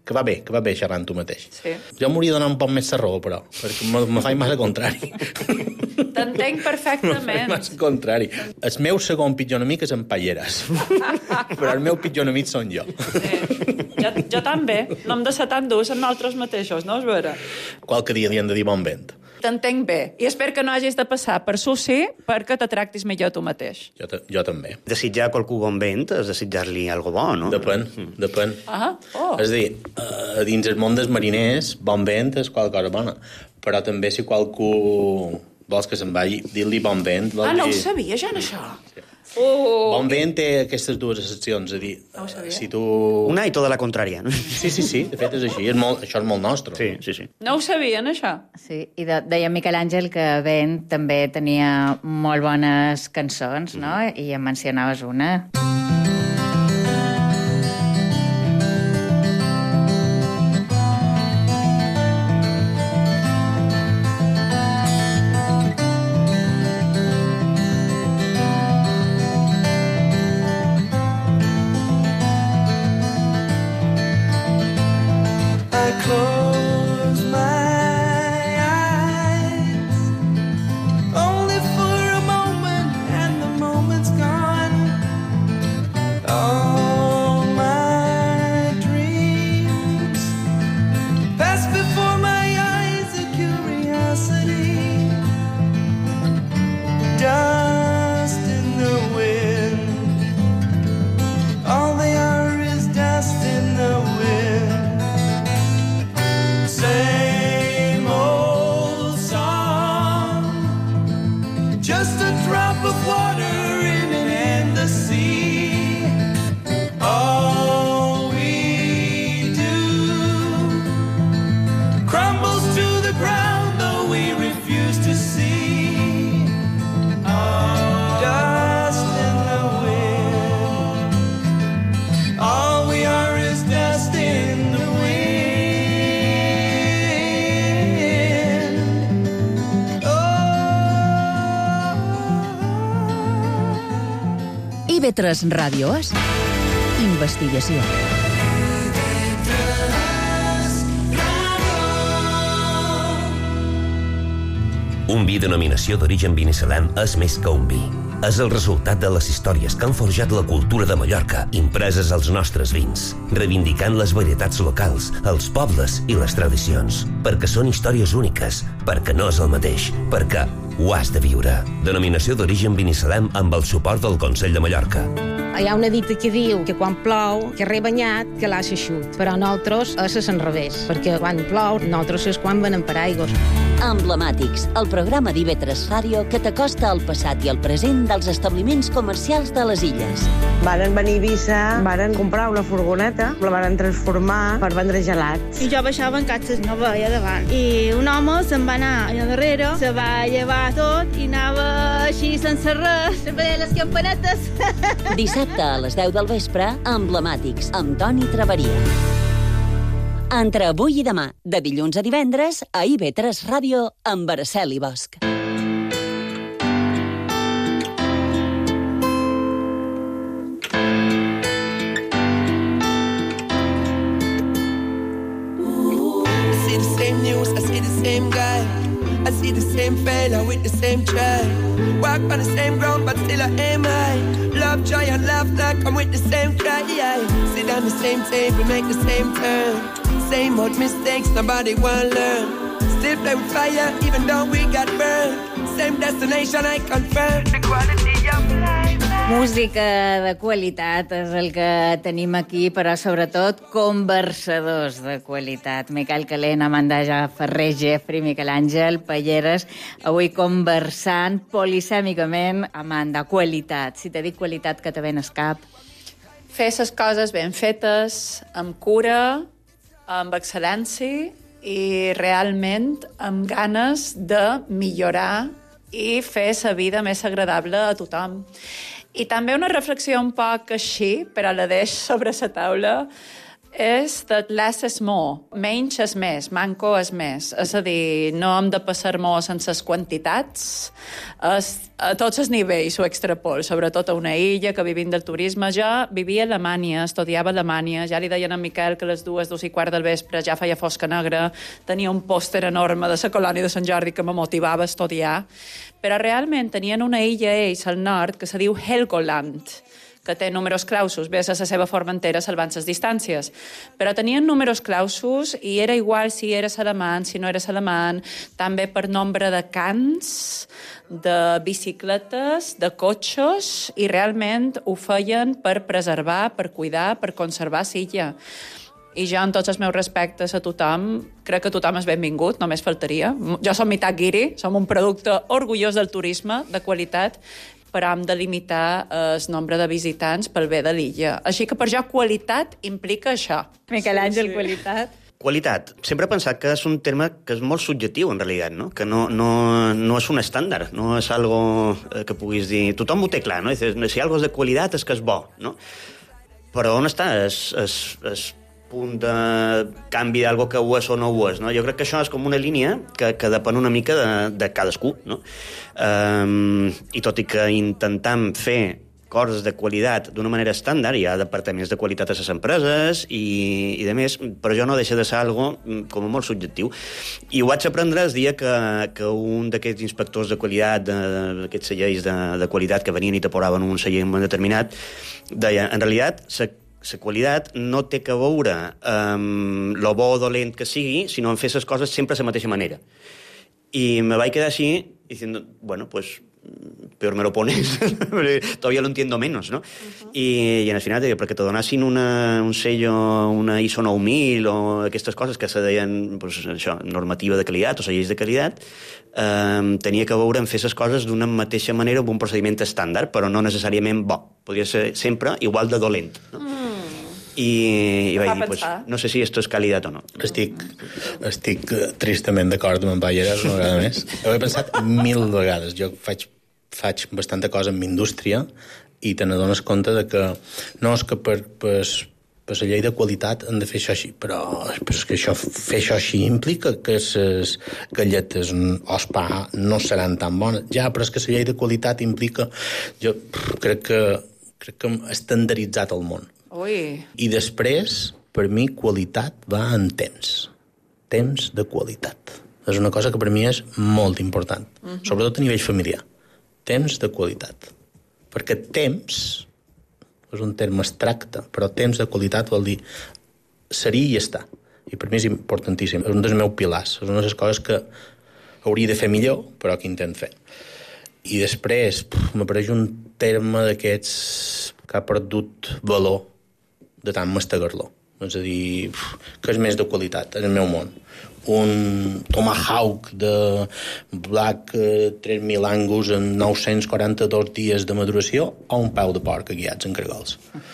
que va bé, que va bé xerrar amb tu mateix. Sí. Jo m'hauria de donar un poc més la raó, però, perquè me, me faig massa contrari. T'entenc perfectament. Me faig massa contrari. El meu segon pitjor enemic és en Palleres. Però el meu pitjor enemic són jo. Sí. Jo, jo també. No hem de ser tan durs amb nosaltres mateixos, no és vera? Qualque dia li han de dir bon vent. T'entenc bé. I espero que no hagis de passar per suci perquè te tractis millor tu mateix. Jo, jo també. Desitjar a qualcú bon vent és desitjar-li algo bo, no? Depèn, depèn. Ah, oh. És a dir, uh, dins el món dels mariners, bon vent és qualque cosa bona. Però també si qualcú vols que se'n vagi, dir-li bon vent... Ah, no dir... ho sabia, ja, això? Sí. Oh. Bon vent té aquestes dues excepcions, és a dir, no si tu... Una i tota la contrària, no? Sí, sí, sí, de fet és així, és molt, això és molt nostre. Sí, sí, sí. No ho sabien, això? Sí, i de, deia Miquel Àngel que Vent també tenia molt bones cançons, no? I en mencionaves una. Close my eyes, only for a moment, and the moment's gone. All my dreams pass before my eyes, a curiosity, dust in the wind. All they are is dust in the wind. Same old song, just a drop of water in an endless sea. All we do crumbles to the ground, though we refuse to see. Dust in the wind. All we are is dust in the wind. I V tres Ràdio és investigació. Un vi denominació d'origen vinicel·lem és més que un vi. És el resultat de les històries que han forjat la cultura de Mallorca, impreses als nostres vins, reivindicant les varietats locals, els pobles i les tradicions. Perquè són històries úniques, perquè no és el mateix, perquè ho has de viure. Denominació d'origen vinicel·lem amb el suport del Consell de Mallorca. Hi ha una dita que diu que quan plou, que rebanyat, que l'ha xaixut. Però nosaltres és a l'enrevés, perquè quan plou, nosaltres és quan venem per aigües. Emblemàtics, el programa d'I V tres Ràdio que t'acosta al passat i al present dels establiments comercials de les illes. Varen venir a Eivissa, varen comprar una furgoneta, la varen transformar per vendre gelats. I jo baixava en catxes, no veia davant. I un home se'n va anar allà darrere, se va llevar tot i anava així sense res, se veia les campanetes. Dissabte a les deu del vespre, Emblemàtics, amb Toni Traveria. Entre avui i demà, de dilluns a divendres, a I V tres Ràdio, amb Araceli Bosch. I see the same news, I see the same guy. I see the same fella with the same try. Walk on the same ground, but still I aim high. Love, joy, and laughter come with the same cry. Sit on the same table, make the same turn. Same old mistakes, nobody want learn. Still play with fire, even though we got burned. Same destination, I confirm. The quality of life. Música de qualitat és el que tenim aquí, però sobretot conversadors de qualitat. Miquel Calent, Amanda Ferrer, Jeffrey, Miquel Àngel, Palleres, avui conversant polisèmicament. Amanda, qualitat. Si te dic qualitat, que te ven al cap? Fer les coses ben fetes, amb cura, amb excel·lència i realment amb ganes de millorar i fer la vida més agradable a tothom. I també una reflexió un poc així, però la deix sobre la taula. és de less is more. Menys és més, manco és més. És a dir, no hem de passar-nos sense les quantitats. Es, a tots els nivells ho extrapol, sobretot a una illa que vivim del turisme. Jo vivia a Alemanya, estudiava a Alemanya, ja li deien a Miquel que a les dues, dos i quart del vespre ja feia fosca negra, tenia un pòster enorme de la colònia de Sant Jordi que me motivava a estudiar, però realment tenien una illa ells al nord que se diu Helgoland, que té números clausos, ves a la seva Formentera salvant les distàncies. Però tenien números clausos i era igual si eres alemany, si no eres alemany, també per nombre de cans, de bicicletes, de cotxes, i realment ho feien per preservar, per cuidar, per conservar l'illa. I jo, en tots els meus respectes a tothom, crec que tothom és benvingut, només faltaria. Jo som meitat guiri, som un producte orgullós del turisme, de qualitat, però hem de limitar el nombre de visitants pel bé de l'illa. Així que per jo qualitat implica això. Miquel Àngel, sí, sí. Qualitat. Qualitat. Sempre he pensat que és un terme que és molt subjectiu, en realitat, no? Que no, no, no és un estàndard, no és algo que puguis dir... Tothom ho té clar, no? Dices, si algo és de qualitat és que és bo, no? Però on està es, es, es punt de canvi d'algo que ho és o no ho és, no? Jo crec que això és com una línia que, que depèn una mica de, de cadascú, no? Um, I tot i que intentam fer coses de qualitat d'una manera estàndard, hi ha departaments de qualitat a les empreses i, i de més, però jo no deixa de ser algo com molt subjectiu. I ho vaig aprendre el dia que, que un d'aquests inspectors de qualitat, d'aquests cellers de, de qualitat que venien i t'aporaven un celler determinat, deia, en realitat, la la qualitat no té que veure amb lo bo o dolent que sigui, sinó en fer les coses sempre de la mateixa manera. I me vaig quedar així, diciendo, bueno, pues, peor me lo pones, todavía lo entiendo menos, ¿no? Uh-huh. I, i en el final, perquè te donassin una, un sello, una I S O nou mil o aquestes coses que se deien, pues, això, normativa de qualitat o sells de qualitat, eh, tenia que veure en fer les coses d'una mateixa manera amb un procediment estàndard, però no necessàriament bo. Podria ser sempre igual de dolent, no? Mm. I, i vaig dir, pues, no sé si esto és qualitat o no. Estic, estic tristament d'acord amb en Palleres una vegada més. Ho he pensat mil vegades. Jo faig, faig bastanta cosa en indústria i te n'adones compte de que no és que per, per, per la llei de qualitat han de fer això així, però, però és que això, fer això així implica que les galletes o el pa no seran tan bones. Ja, però és que la llei de qualitat implica... Jo crec que, crec que hem estandarditzat el món. Ui. I després, per mi, qualitat va en temps. Temps de qualitat. És una cosa que per mi és molt important. Uh-huh. Sobretot a nivell familiar. Temps de qualitat. Perquè temps és un terme abstracte, però temps de qualitat vol dir seria i estar. I per mi és importantíssim. És un dels meus pilars. És una de les coses que hauria de fer millor, però que intent fer. I després m'apareix un terme d'aquests que ha perdut valor de tant mastegar-lo. És a dir, que és més de qualitat, en el meu món. Un tomahawk de Black eh, tres mil Angus en nou-cents quaranta-dos dies de maduració o un peu de porc guiats en cargols.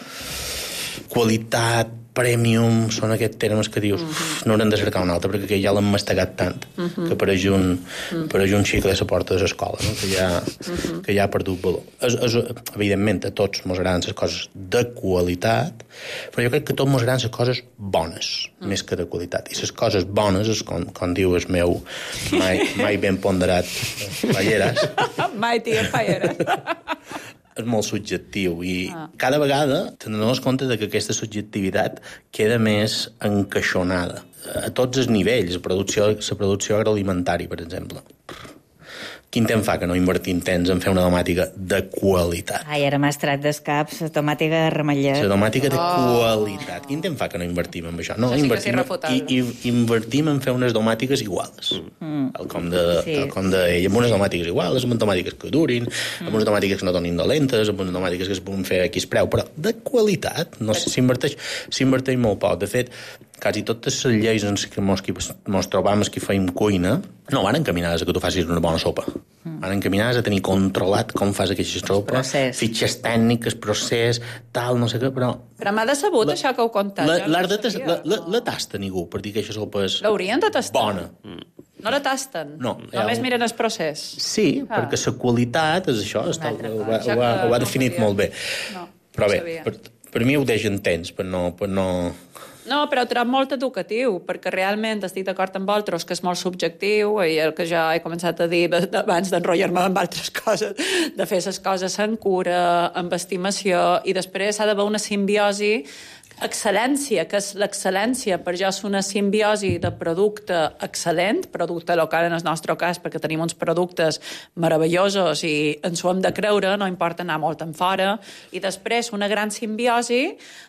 Qualitat, premium, són aquests termes que dius uh-huh. no haurem de cercar un altre perquè ja l'han mastegat tant uh-huh. que pareix un, uh-huh. pareix un xicle a la porta de l'escola, no? que, ja, uh-huh. que ja ha perdut valor. És, és, evidentment, a tots ens agraden les coses de qualitat, però jo crec que a tots ens agraden les coses bones, uh-huh. més que de qualitat. I les coses bones, és com, com diu el meu mai, mai ben ponderat Palleres. Mai, tia, Palleres. És molt subjectiu i ah. cada vegada te'n dones compte de que aquesta subjectivitat queda més encaixonada a tots els nivells, la producció, la producció agroalimentària, per exemple. Quin temps fa que no invertim temps en fer una tomàtica de qualitat? Ai, ara m'has tret dels caps, la tomàtica de Ramellet. La tomàtica de oh. qualitat. Quin temps fa que no invertim en això? No, això sí invertim, i, i, invertim en fer unes tomàtiques iguals. Mm. Tal com de, sí. tal com de ell, amb unes tomàtiques iguals, amb tomàtiques que durin, mm. amb unes tomàtiques que no donin dolentes, amb unes tomàtiques que es poden fer aquí es preu, però de qualitat, no sé, s'inverteix, s'inverteix molt poc. De fet, quasi totes les lleis en què mos, mos trobam que feim cuina no van encaminades a que tu facis una bona sopa. Mm. Van encaminades a tenir controlat com fas aquesta sopa, procés. Fitxes tècniques, procés, tal, no sé què, però... Però m'ha decebut la, això que heu contat. La, la, no la, la, la, la tasta ningú per dir que aquesta sopa és l'haurien de tastar. Bona. Mm. No la tasten? No. Només un... miren el procés? Sí, ah. perquè la qualitat és això, està, ho, ho, ho, ho, ho ha definit no molt bé. No, però no bé, per, per mi ho deixen temps, per no... Per no No, però ho trobo molt educatiu, perquè realment estic d'acord amb vosaltres que és molt subjectiu, i el que jo he començat a dir abans d'enrotllar-me amb altres coses, de fer les coses amb cura, amb estimació, i després s'ha d'haver una simbiosi, excel·lència, que és l'excel·lència per jo és una simbiosi de producte excel·lent, producte local en el nostre cas, perquè tenim uns productes meravellosos i ens ho hem de creure, no importa anar molt en fora, i després una gran simbiosi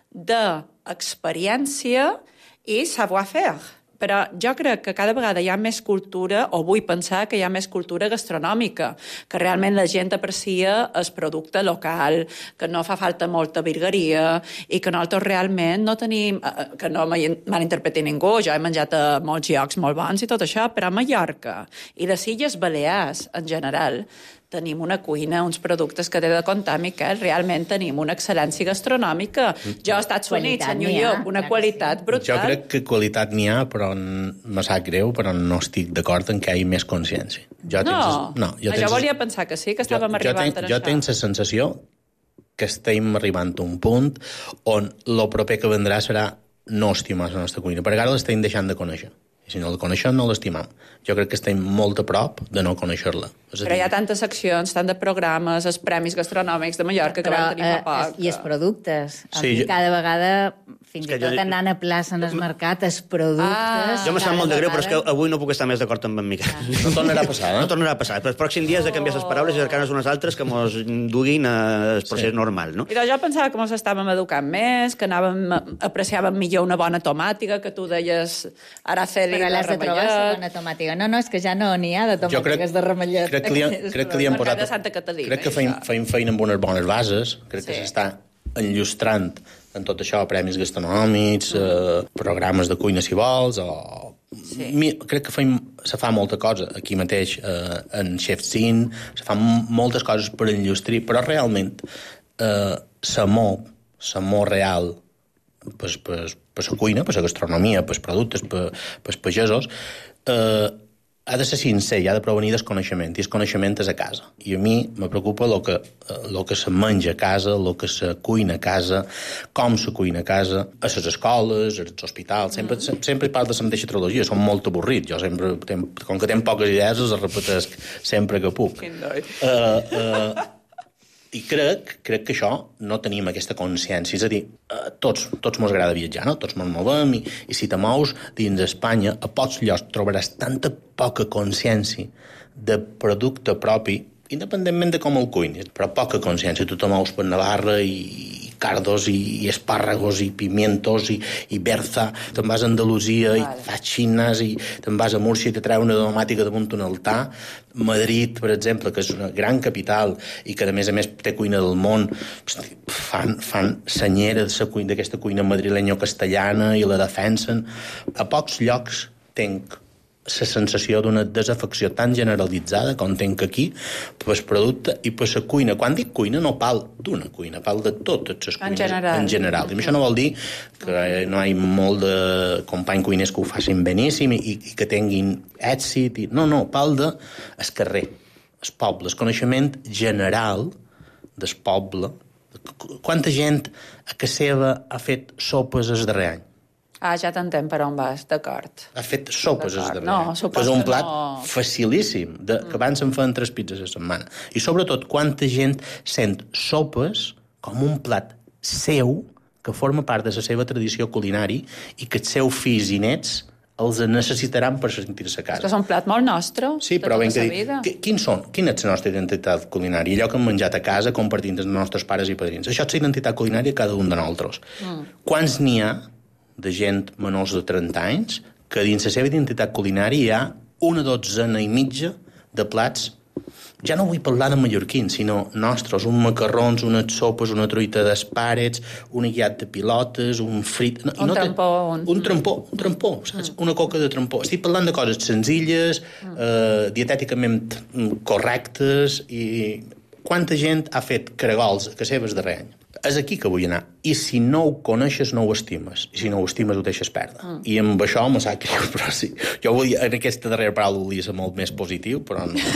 d'experiència i savoir-faire. Però jo crec que cada vegada hi ha més cultura, o vull pensar que hi ha més cultura gastronòmica, que realment la gent aprecia el producte local, que no fa falta molta virgueria i que nosaltres realment no tenim... que no malinterpreti ningú, jo he menjat a molts llocs molt bons i tot això, però a Mallorca i les Illes Balears, en general, tenim una cuina, uns productes que té de comptar, Miquel, realment tenim una excel·lència gastronòmica. Jo als Estats Units, a New York, una qualitat brutal. Jo crec que qualitat n'hi ha, però me sap greu, però no estic d'acord en que hi hagi més consciència. Jo no, tens... no jo, jo volia pensar que sí, que estàvem jo, arribant jo ten, a jo això. Jo tinc la sensació que estem arribant a un punt on el proper que vendrà serà no estimar la nostra cuina, perquè ara l'estem deixant de conèixer. I si no la coneixem, no l'estimam. Jo crec que estem molt a prop de no conèixer-la. Però hi ha tantes seccions, tant de programes, els Premis Gastronòmics de Mallorca, que van tenir fa poc. I els productes. Sí, jo... Cada vegada, fins i jo... tot anant a plaça en el mercat, els productes... Ah, jo m'està molt de greu, però és que avui no puc estar més d'acord amb en Miquel. Ah. No tornarà a passar, eh? No tornarà a passar. Els pròxims dies de canviar les paraules i cercar-nos unes altres que mos duguin al procés sí. normal, no? I jo pensava que mos estàvem educant més, que anàvem, apreciàvem millor una bona tomàtica, que tu deies Araceli de Ramellet. Bona tomàtica. No, no, és que ja no n'hi ha de tomàtiques crec, de ramellet. Crec que li, crec que li han posat... De Santa Caterina, crec que feim, feim feina amb unes bones bases. Crec sí. que s'està enllustrant en tot això, premis gastronòmics, mm. eh, programes de cuina, si vols, o... Sí. Mi, crec que feim, se fa molta cosa aquí mateix eh, en Chef Zin, se fan moltes coses per enllustrir, però realment eh, l'amor, l'amor real per, per, per la cuina, per la gastronomia, per els productes, per, per els pagesos, eh, ha de ser sincer i ha de provenir del coneixement, i el coneixement és a casa. I a mi me preocupa el que, el que se menja a casa, el que se cuina a casa, com se cuina a casa, a les escoles, als hospitals, sempre, mm. sempre hi parlo de la mateixa trilogia, som molt avorrits, jo sempre, com que tenc poques idees, els repetesc sempre que puc. Uh, uh, I crec, crec que això no tenim aquesta consciència. És a dir, a tots, tots mos agrada viatjar, no? Tots mos movem, i, i si te mous dins d'Espanya, a pocs llocs trobaràs tanta poca consciència de producte propi, independentment de com el cuinis, però poca consciència. Tu te mous per Navarra i cardos i, i espàrragos i pimientos i, i berza, te'n vas a Andalusia vale. I fas xines, i te'n vas a Múrcia i te treu una tomàtica damunt un altar. Madrid, per exemple, que és una gran capital i que a més a més té cuina del món, fan, fan senyera d'aquesta cuina madrilenya o castellana i la defensen. A pocs llocs tenc la sensació d'una desafecció tan generalitzada com tenc aquí per el producte i per la cuina. Quan dic cuina no pal d'una cuina, pal de totes les cuines en general. En general. I això no vol dir que no hi ha molt de companys cuiners que ho facin beníssim i, i que tinguin èxit. I... No, no, pal de el carrer, el poble, el coneixement general del poble. Quanta gent a casa seva ha fet sopes el darrer any? Ah, ja t'entenc per on vas, d'acord. Ha fet sopes el darrer no, any, que és un plat no... facilíssim, de, que abans se'n feien tres pizzas a la setmana. I sobretot, quanta gent sent sopes com un plat seu, que forma part de la seva tradició culinari i que els seus fills i nets els necessitaran per sentir-se a casa. És que és un plat molt nostre, sí, de però tota ben la que vida. Dir, quins són? Quina és la nostra identitat culinària? Allò que hem menjat a casa compartint els nostres pares i padrins. Això és la identitat culinària de cada un de nosaltres. Mm. Quants n'hi ha de gent menors de trenta anys que dins la seva identitat culinària hi ha una dotzena i mitja de plats, ja no vull parlar de mallorquins, sinó nostres, uns macarrons, unes sopes, una truita d'espàrets, un guiat de pilotes, un frit... No, un no trampó. Un... un trampó, un trampó, saps? Mm. Una coca de trampó. Estic parlant de coses senzilles, mm. eh, dietèticament correctes, i quanta gent ha fet caragols a casa seves darrer any? és aquí que vull anar. I si no ho coneixes, no ho estimes. I si no ho estimes, ho deixes perdre. Mm. I amb això me sap que però sí. Jo volia, en aquesta darrera paraula volia ser molt més positiu, però no.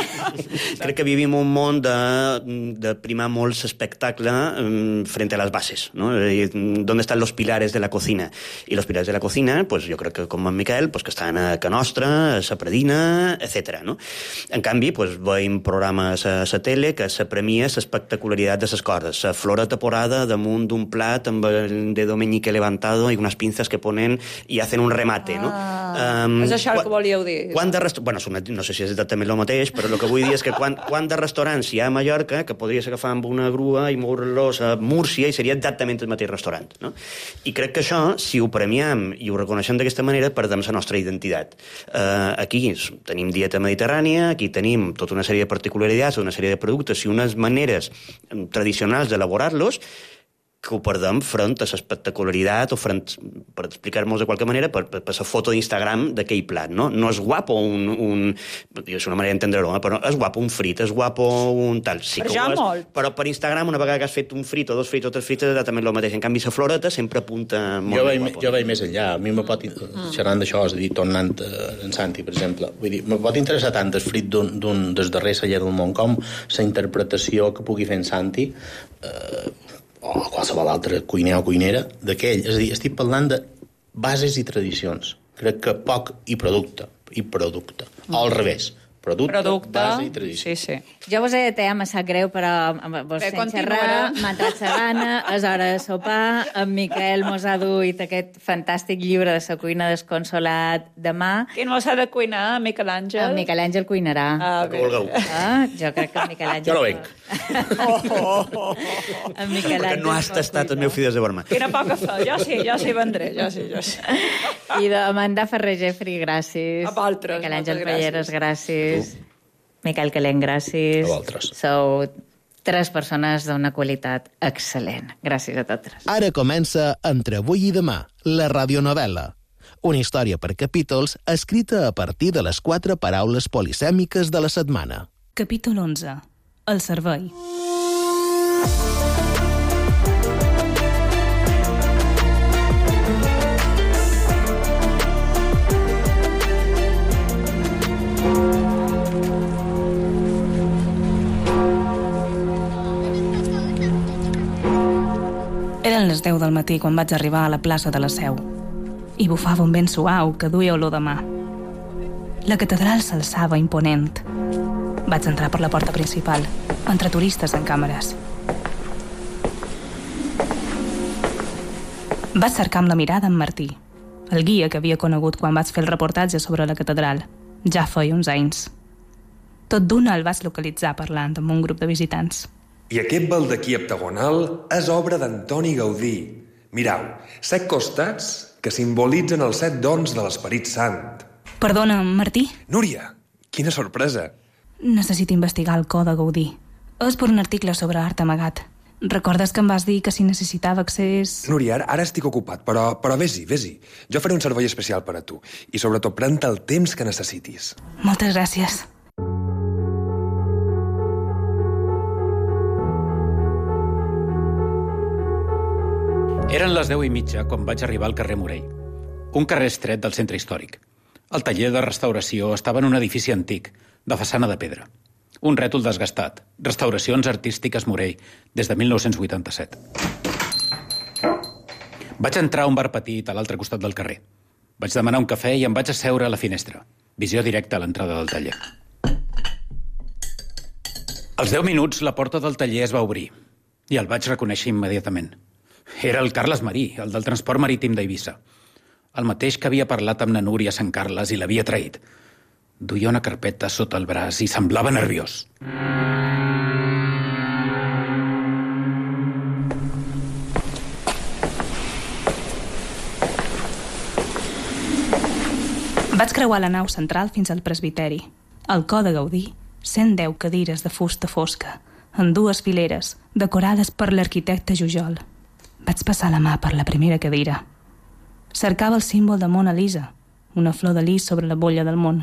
Crec que vivim un món de, de primar molt l'espectacle um, frente a les bases, ¿no? ¿Dónde están los pilares de la cocina? I los pilares de la cocina, pues jo crec que com en Miquel, pues que estan a Ca Nostra, a Sa Predina, etcètera, no? En canvi, pues veiem programes a la tele que se premia l'espectacularitat de les coses. La flora temporada damunt d'un plat amb el dedo meñique levantado i unes pinces que ponen i hacen un remate, no? Ah, um, és això el que volíeu dir. Quant de rest... bueno, no sé si és exactament el mateix, però el que vull dir és que quant, quant de restaurants hi ha a Mallorca que podries agafar amb una grua i moure-los a Múrcia i seria exactament el mateix restaurant, no? I crec que això, si ho premiam i ho reconeixem d'aquesta manera, perdem la nostra identitat. Uh, aquí tenim dieta mediterrània, aquí tenim tota una sèrie de particularitats, una sèrie de productes i unes maneres tradicionals d'elaborar-los que ho perdem front a l'espectacularitat o front, per explicar-nos de qualque manera, per, per, per la foto d'Instagram d'aquell plat, no? No és guapo un... un és una manera d'entendre-ho, eh? Però és guapo un frit, és guapo un tal... Sí per ja molt. Però per Instagram, una vegada que has fet un frit o dos frits o tres frits, és exactament el mateix. En canvi, la floreta sempre apunta molt jo veig, guapo. Jo veig més enllà. A mi me pot... Mm. Xerrant d'això, és a dir, tornant en Santi, per exemple, vull dir, me pot interessar tant el frit d'un dels darrers celler del món com la interpretació que pugui fer en Santi, eh, o qualsevol altre cuiner o cuinera d'aquell. És a dir, estic parlant de bases i tradicions. Crec que poc i producte. I producte. Mm. O al revés. Producte, producte, base i tradició. Sí, sí. Jo vos he de tallar, me sap greu, però vos sent xerrar, m'ha entrat la gana, és hora de sopar, en Miquel mos ha duit aquest fantàstic llibre de la cuina desconsolat demà. Quin mos ha de cuinar, Miquel Àngel? En Miquel Àngel cuinarà. Ah, que vulgueu. Ah, jo crec que en Miquel Àngel... Jo no venc. Oh, oh, oh. En Miquel Perquè no has tastat el meu fides de vermà. Quina poca fe. Jo sí, jo sí vendré, jo sí, jo sí. I d'Amanda Ferrer Jeffrey, gràcies. A vosaltres. Miquel Àngel Falleres, gràcies. Miquel Calent, gràcies. A vosaltres. Sou tres persones d'una qualitat excel·lent. Gràcies a totes. Ara comença Entre avui i demà, la radionovel·la. Una història per capítols escrita a partir de les quatre paraules polisèmiques de la setmana. Capítol onze. El servei. Eren les deu del matí quan vaig arribar a la plaça de la Seu. I bufava un vent suau que duia olor de mà. La catedral s'alçava imponent. Vaig entrar per la porta principal, entre turistes en càmeres. Vaig cercar amb la mirada en Martí, el guia que havia conegut quan vaig fer el reportatge sobre la catedral. Ja feia uns anys. Tot d'una el vaig localitzar parlant amb un grup de visitants. I aquest baldaquí heptagonal és obra d'Antoni Gaudí. Mirau, set costats que simbolitzen els set dons de l'Esperit Sant. Perdona, Martí? Núria, quina sorpresa. Necessito investigar el code Gaudí. És per un article sobre art amagat. Recordes que em vas dir que si necessitava accés... Núria, ara, ara estic ocupat, però, però vés-hi, vés-hi. Jo faré un servei especial per a tu. I sobretot pren-te el temps que necessitis. Moltes gràcies. Eren les deu i mitja quan vaig arribar al carrer Morell, un carrer estret del centre històric. El taller de restauració estava en un edifici antic, de façana de pedra. Un rètol desgastat, Restauracions Artístiques Morell, des de mil nou-cents vuitanta-set. Vaig entrar a un bar petit a l'altre costat del carrer. Vaig demanar un cafè i em vaig asseure a la finestra, visió directa a l'entrada del taller. Als deu minuts la porta del taller es va obrir i el vaig reconèixer immediatament. Era el Carles Marí, el del transport marítim d'Eivissa. El mateix que havia parlat amb na Núria a Sant Carles i l'havia traït. Duia una carpeta sota el braç i semblava nerviós. Vaig creuar la nau central fins al presbiteri. Al cor de Gaudí, cent deu cadires de fusta fosca, en dues fileres, decorades per l'arquitecte Jujol. Vaig passar la mà per la primera cadira. Cercava el símbol de Mona Lisa, una flor de lis sobre la bolla del món.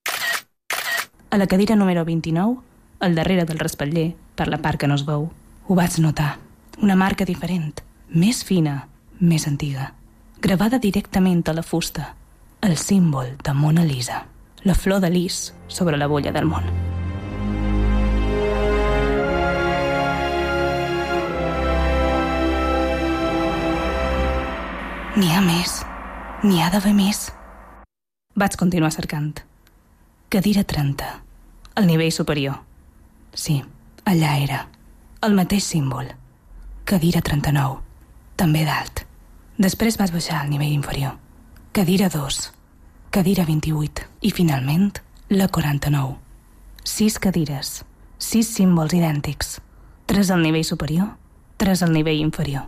A la cadira número vint-i-nou, al darrere del respatller, per la part que no es veu, Ho vaig notar. Una marca diferent, més fina, més antiga, gravada directament a la fusta, el símbol de Mona Lisa, la flor de lis sobre la bolla del món. N'hi ha més. N'hi ha d'haver més. Vaig continuar cercant. Cadira trenta. Al nivell superior. Sí, allà era. El mateix símbol. Cadira trenta-nou. També dalt. Després vaig baixar al nivell inferior. Cadira dos. Cadira vint-i-vuit. I finalment, la quaranta-nou. Sis cadires. Sis símbols idèntics. Tres al nivell superior, tres al nivell inferior.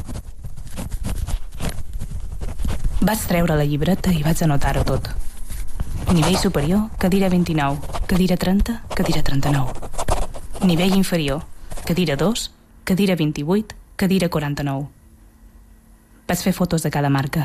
Vaig treure la llibreta i vaig anotar-ho tot. Nivell superior, cadira vint-i-nou. Cadira trenta, cadira trenta-nou. Nivell inferior, cadira dos, cadira vint-i-vuit, cadira quaranta-nou. Vaig fer fotos de cada marca.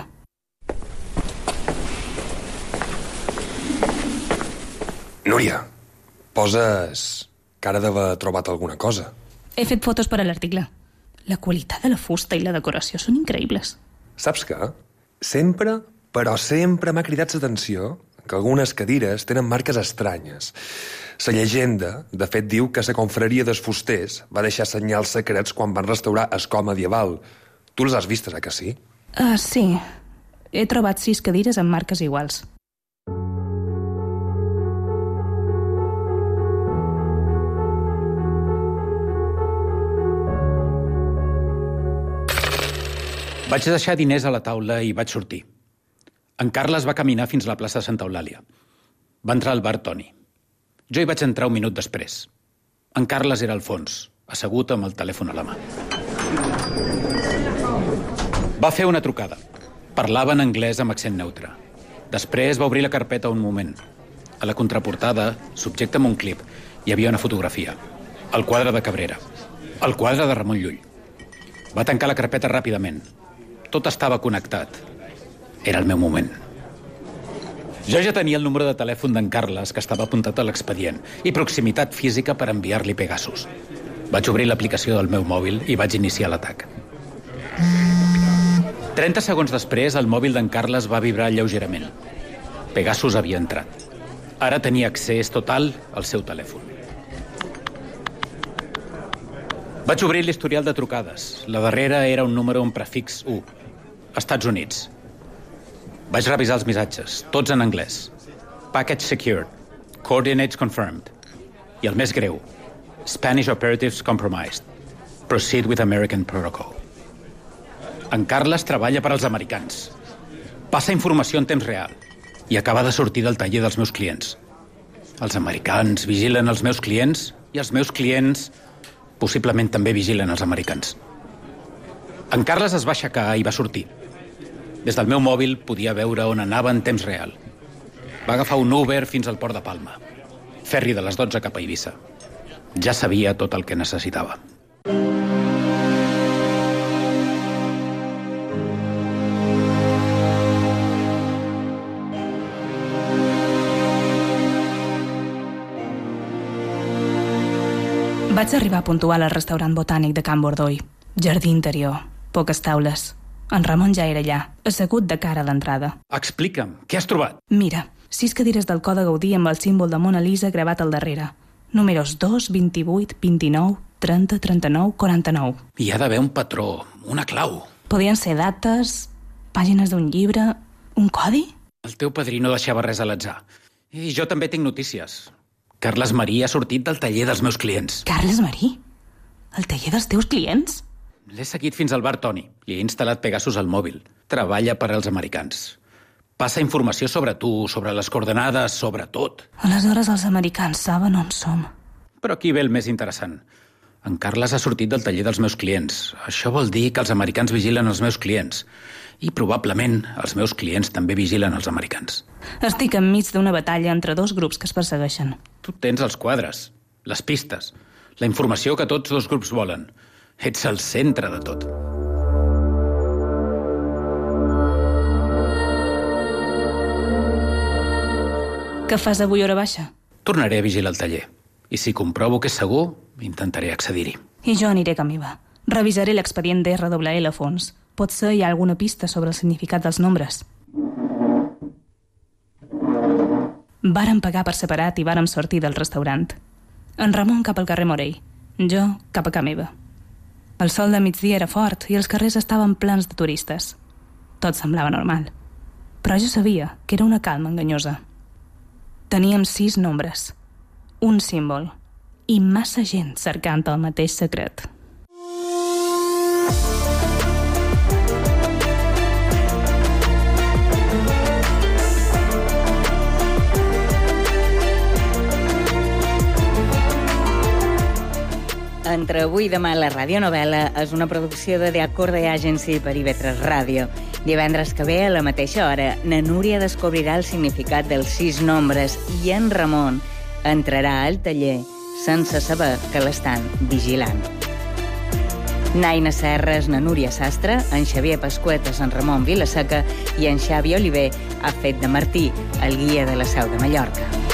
Núria, poses cara d'haver trobat alguna cosa. He fet fotos per a l'article. La qualitat de la fusta i la decoració són increïbles. Saps què? Sempre, però sempre m'ha cridat l'atenció que algunes cadires tenen marques estranyes. La llegenda, de fet, diu que la confraria dels fusters va deixar senyals secrets quan van restaurar el cor medieval. Tu les has vistes, eh que sí? Uh, sí. He trobat sis cadires amb marques iguals. Vaig deixar diners a la taula i vaig sortir. En Carles va caminar fins a la plaça de Santa Eulàlia. Va entrar al bar Toni. Jo hi vaig entrar un minut després. En Carles era al fons, assegut amb el telèfon a la mà. Va fer una trucada. Parlava en anglès amb accent neutre. Després va obrir la carpeta un moment. A la contraportada, subjecte amb un clip, hi havia una fotografia. El quadre de Cabrera. El quadre de Ramon Llull. Va tancar la carpeta ràpidament. Tot estava connectat. Era el meu moment. Jo ja tenia el número de telèfon d'en Carles, que estava apuntat a l'expedient, i proximitat física per enviar-li Pegasus. Vaig obrir l'aplicació del meu mòbil i vaig iniciar l'atac. trenta segons després, el mòbil d'en Carles va vibrar lleugerament. Pegasus havia entrat. Ara tenia accés total al seu telèfon. Vaig obrir l'historial de trucades. La darrera era un número amb prefix u. Estats Units. Vaig revisar els missatges, tots en anglès. Package secured. Coordinates confirmed. I el més greu. Spanish operatives compromised. Proceed with American protocol. En Carles treballa per als americans. Passa informació en temps real. I acaba de sortir del taller dels meus clients. Els americans vigilen els meus clients i els meus clients possiblement també vigilen els americans. En Carles es va aixecar i va sortir. Des del meu mòbil podia veure on anava en temps real. Va agafar un Uber fins al port de Palma. Ferri de les dotze cap a Eivissa. Ja sabia tot el que necessitava. Vaig arribar puntual al restaurant botànic de Can Bordoi. Jardí interior, poques taules. En Ramon ja era allà, assegut de cara a l'entrada. Explica'm, què has trobat? Mira, sis cadires del Code Gaudí amb el símbol de Mona Lisa gravat al darrere. Números dos, vint-i-vuit, vint-i-nou, trenta, trenta-nou, quaranta-nou. Hi ha d'haver un patró, una clau. Podien ser dates, pàgines d'un llibre, un codi? El teu padrí no deixava res a l'atzar. I jo també tinc notícies. Carles Marí ha sortit del taller dels meus clients. Carles Marí? El taller dels teus clients? L'he seguit fins al bar Toni. Li he instal·lat Pegasus al mòbil. Treballa per als americans. Passa informació sobre tu, sobre les coordenades, sobre tot. Aleshores els americans saben on som. Però aquí ve el més interessant. En Carles ha sortit del taller dels meus clients. Això vol dir que els americans vigilen els meus clients. I probablement els meus clients també vigilen els americans. Estic enmig d'una batalla entre dos grups que es persegueixen. Tu tens els quadres, les pistes, la informació que tots dos grups volen. Ets el centre de tot. Què fas avui hora baixa? Tornaré a vigilar el taller. I si comprovo que és segur, intentaré accedir-hi. I jo aniré camí va. Revisaré l'expedient d'R L L a fons. Potser hi ha alguna pista sobre el significat dels nombres. Vàrem pagar per separat i vàrem sortir del restaurant. En Ramon cap al carrer Morell, jo cap a ca meva. El sol de migdia era fort i els carrers estaven plens de turistes. Tot semblava normal. Però jo sabia que era una calma enganyosa. Teníem sis nombres, un símbol i massa gent cercant el mateix secret. Entre avui i demà la radionovel·la és una producció de The Acorde Agency per I V tres Ràdio. Divendres que ve, a la mateixa hora, na Núria descobrirà el significat dels sis nombres i en Ramon entrarà al taller sense saber que l'estan vigilant. Naina Serres, na Núria Sastre, en Xavier Pascuetes, en Ramon Vilaseca i en Xavi Oliver ha fet de Martí, el guia de la Seu de Mallorca.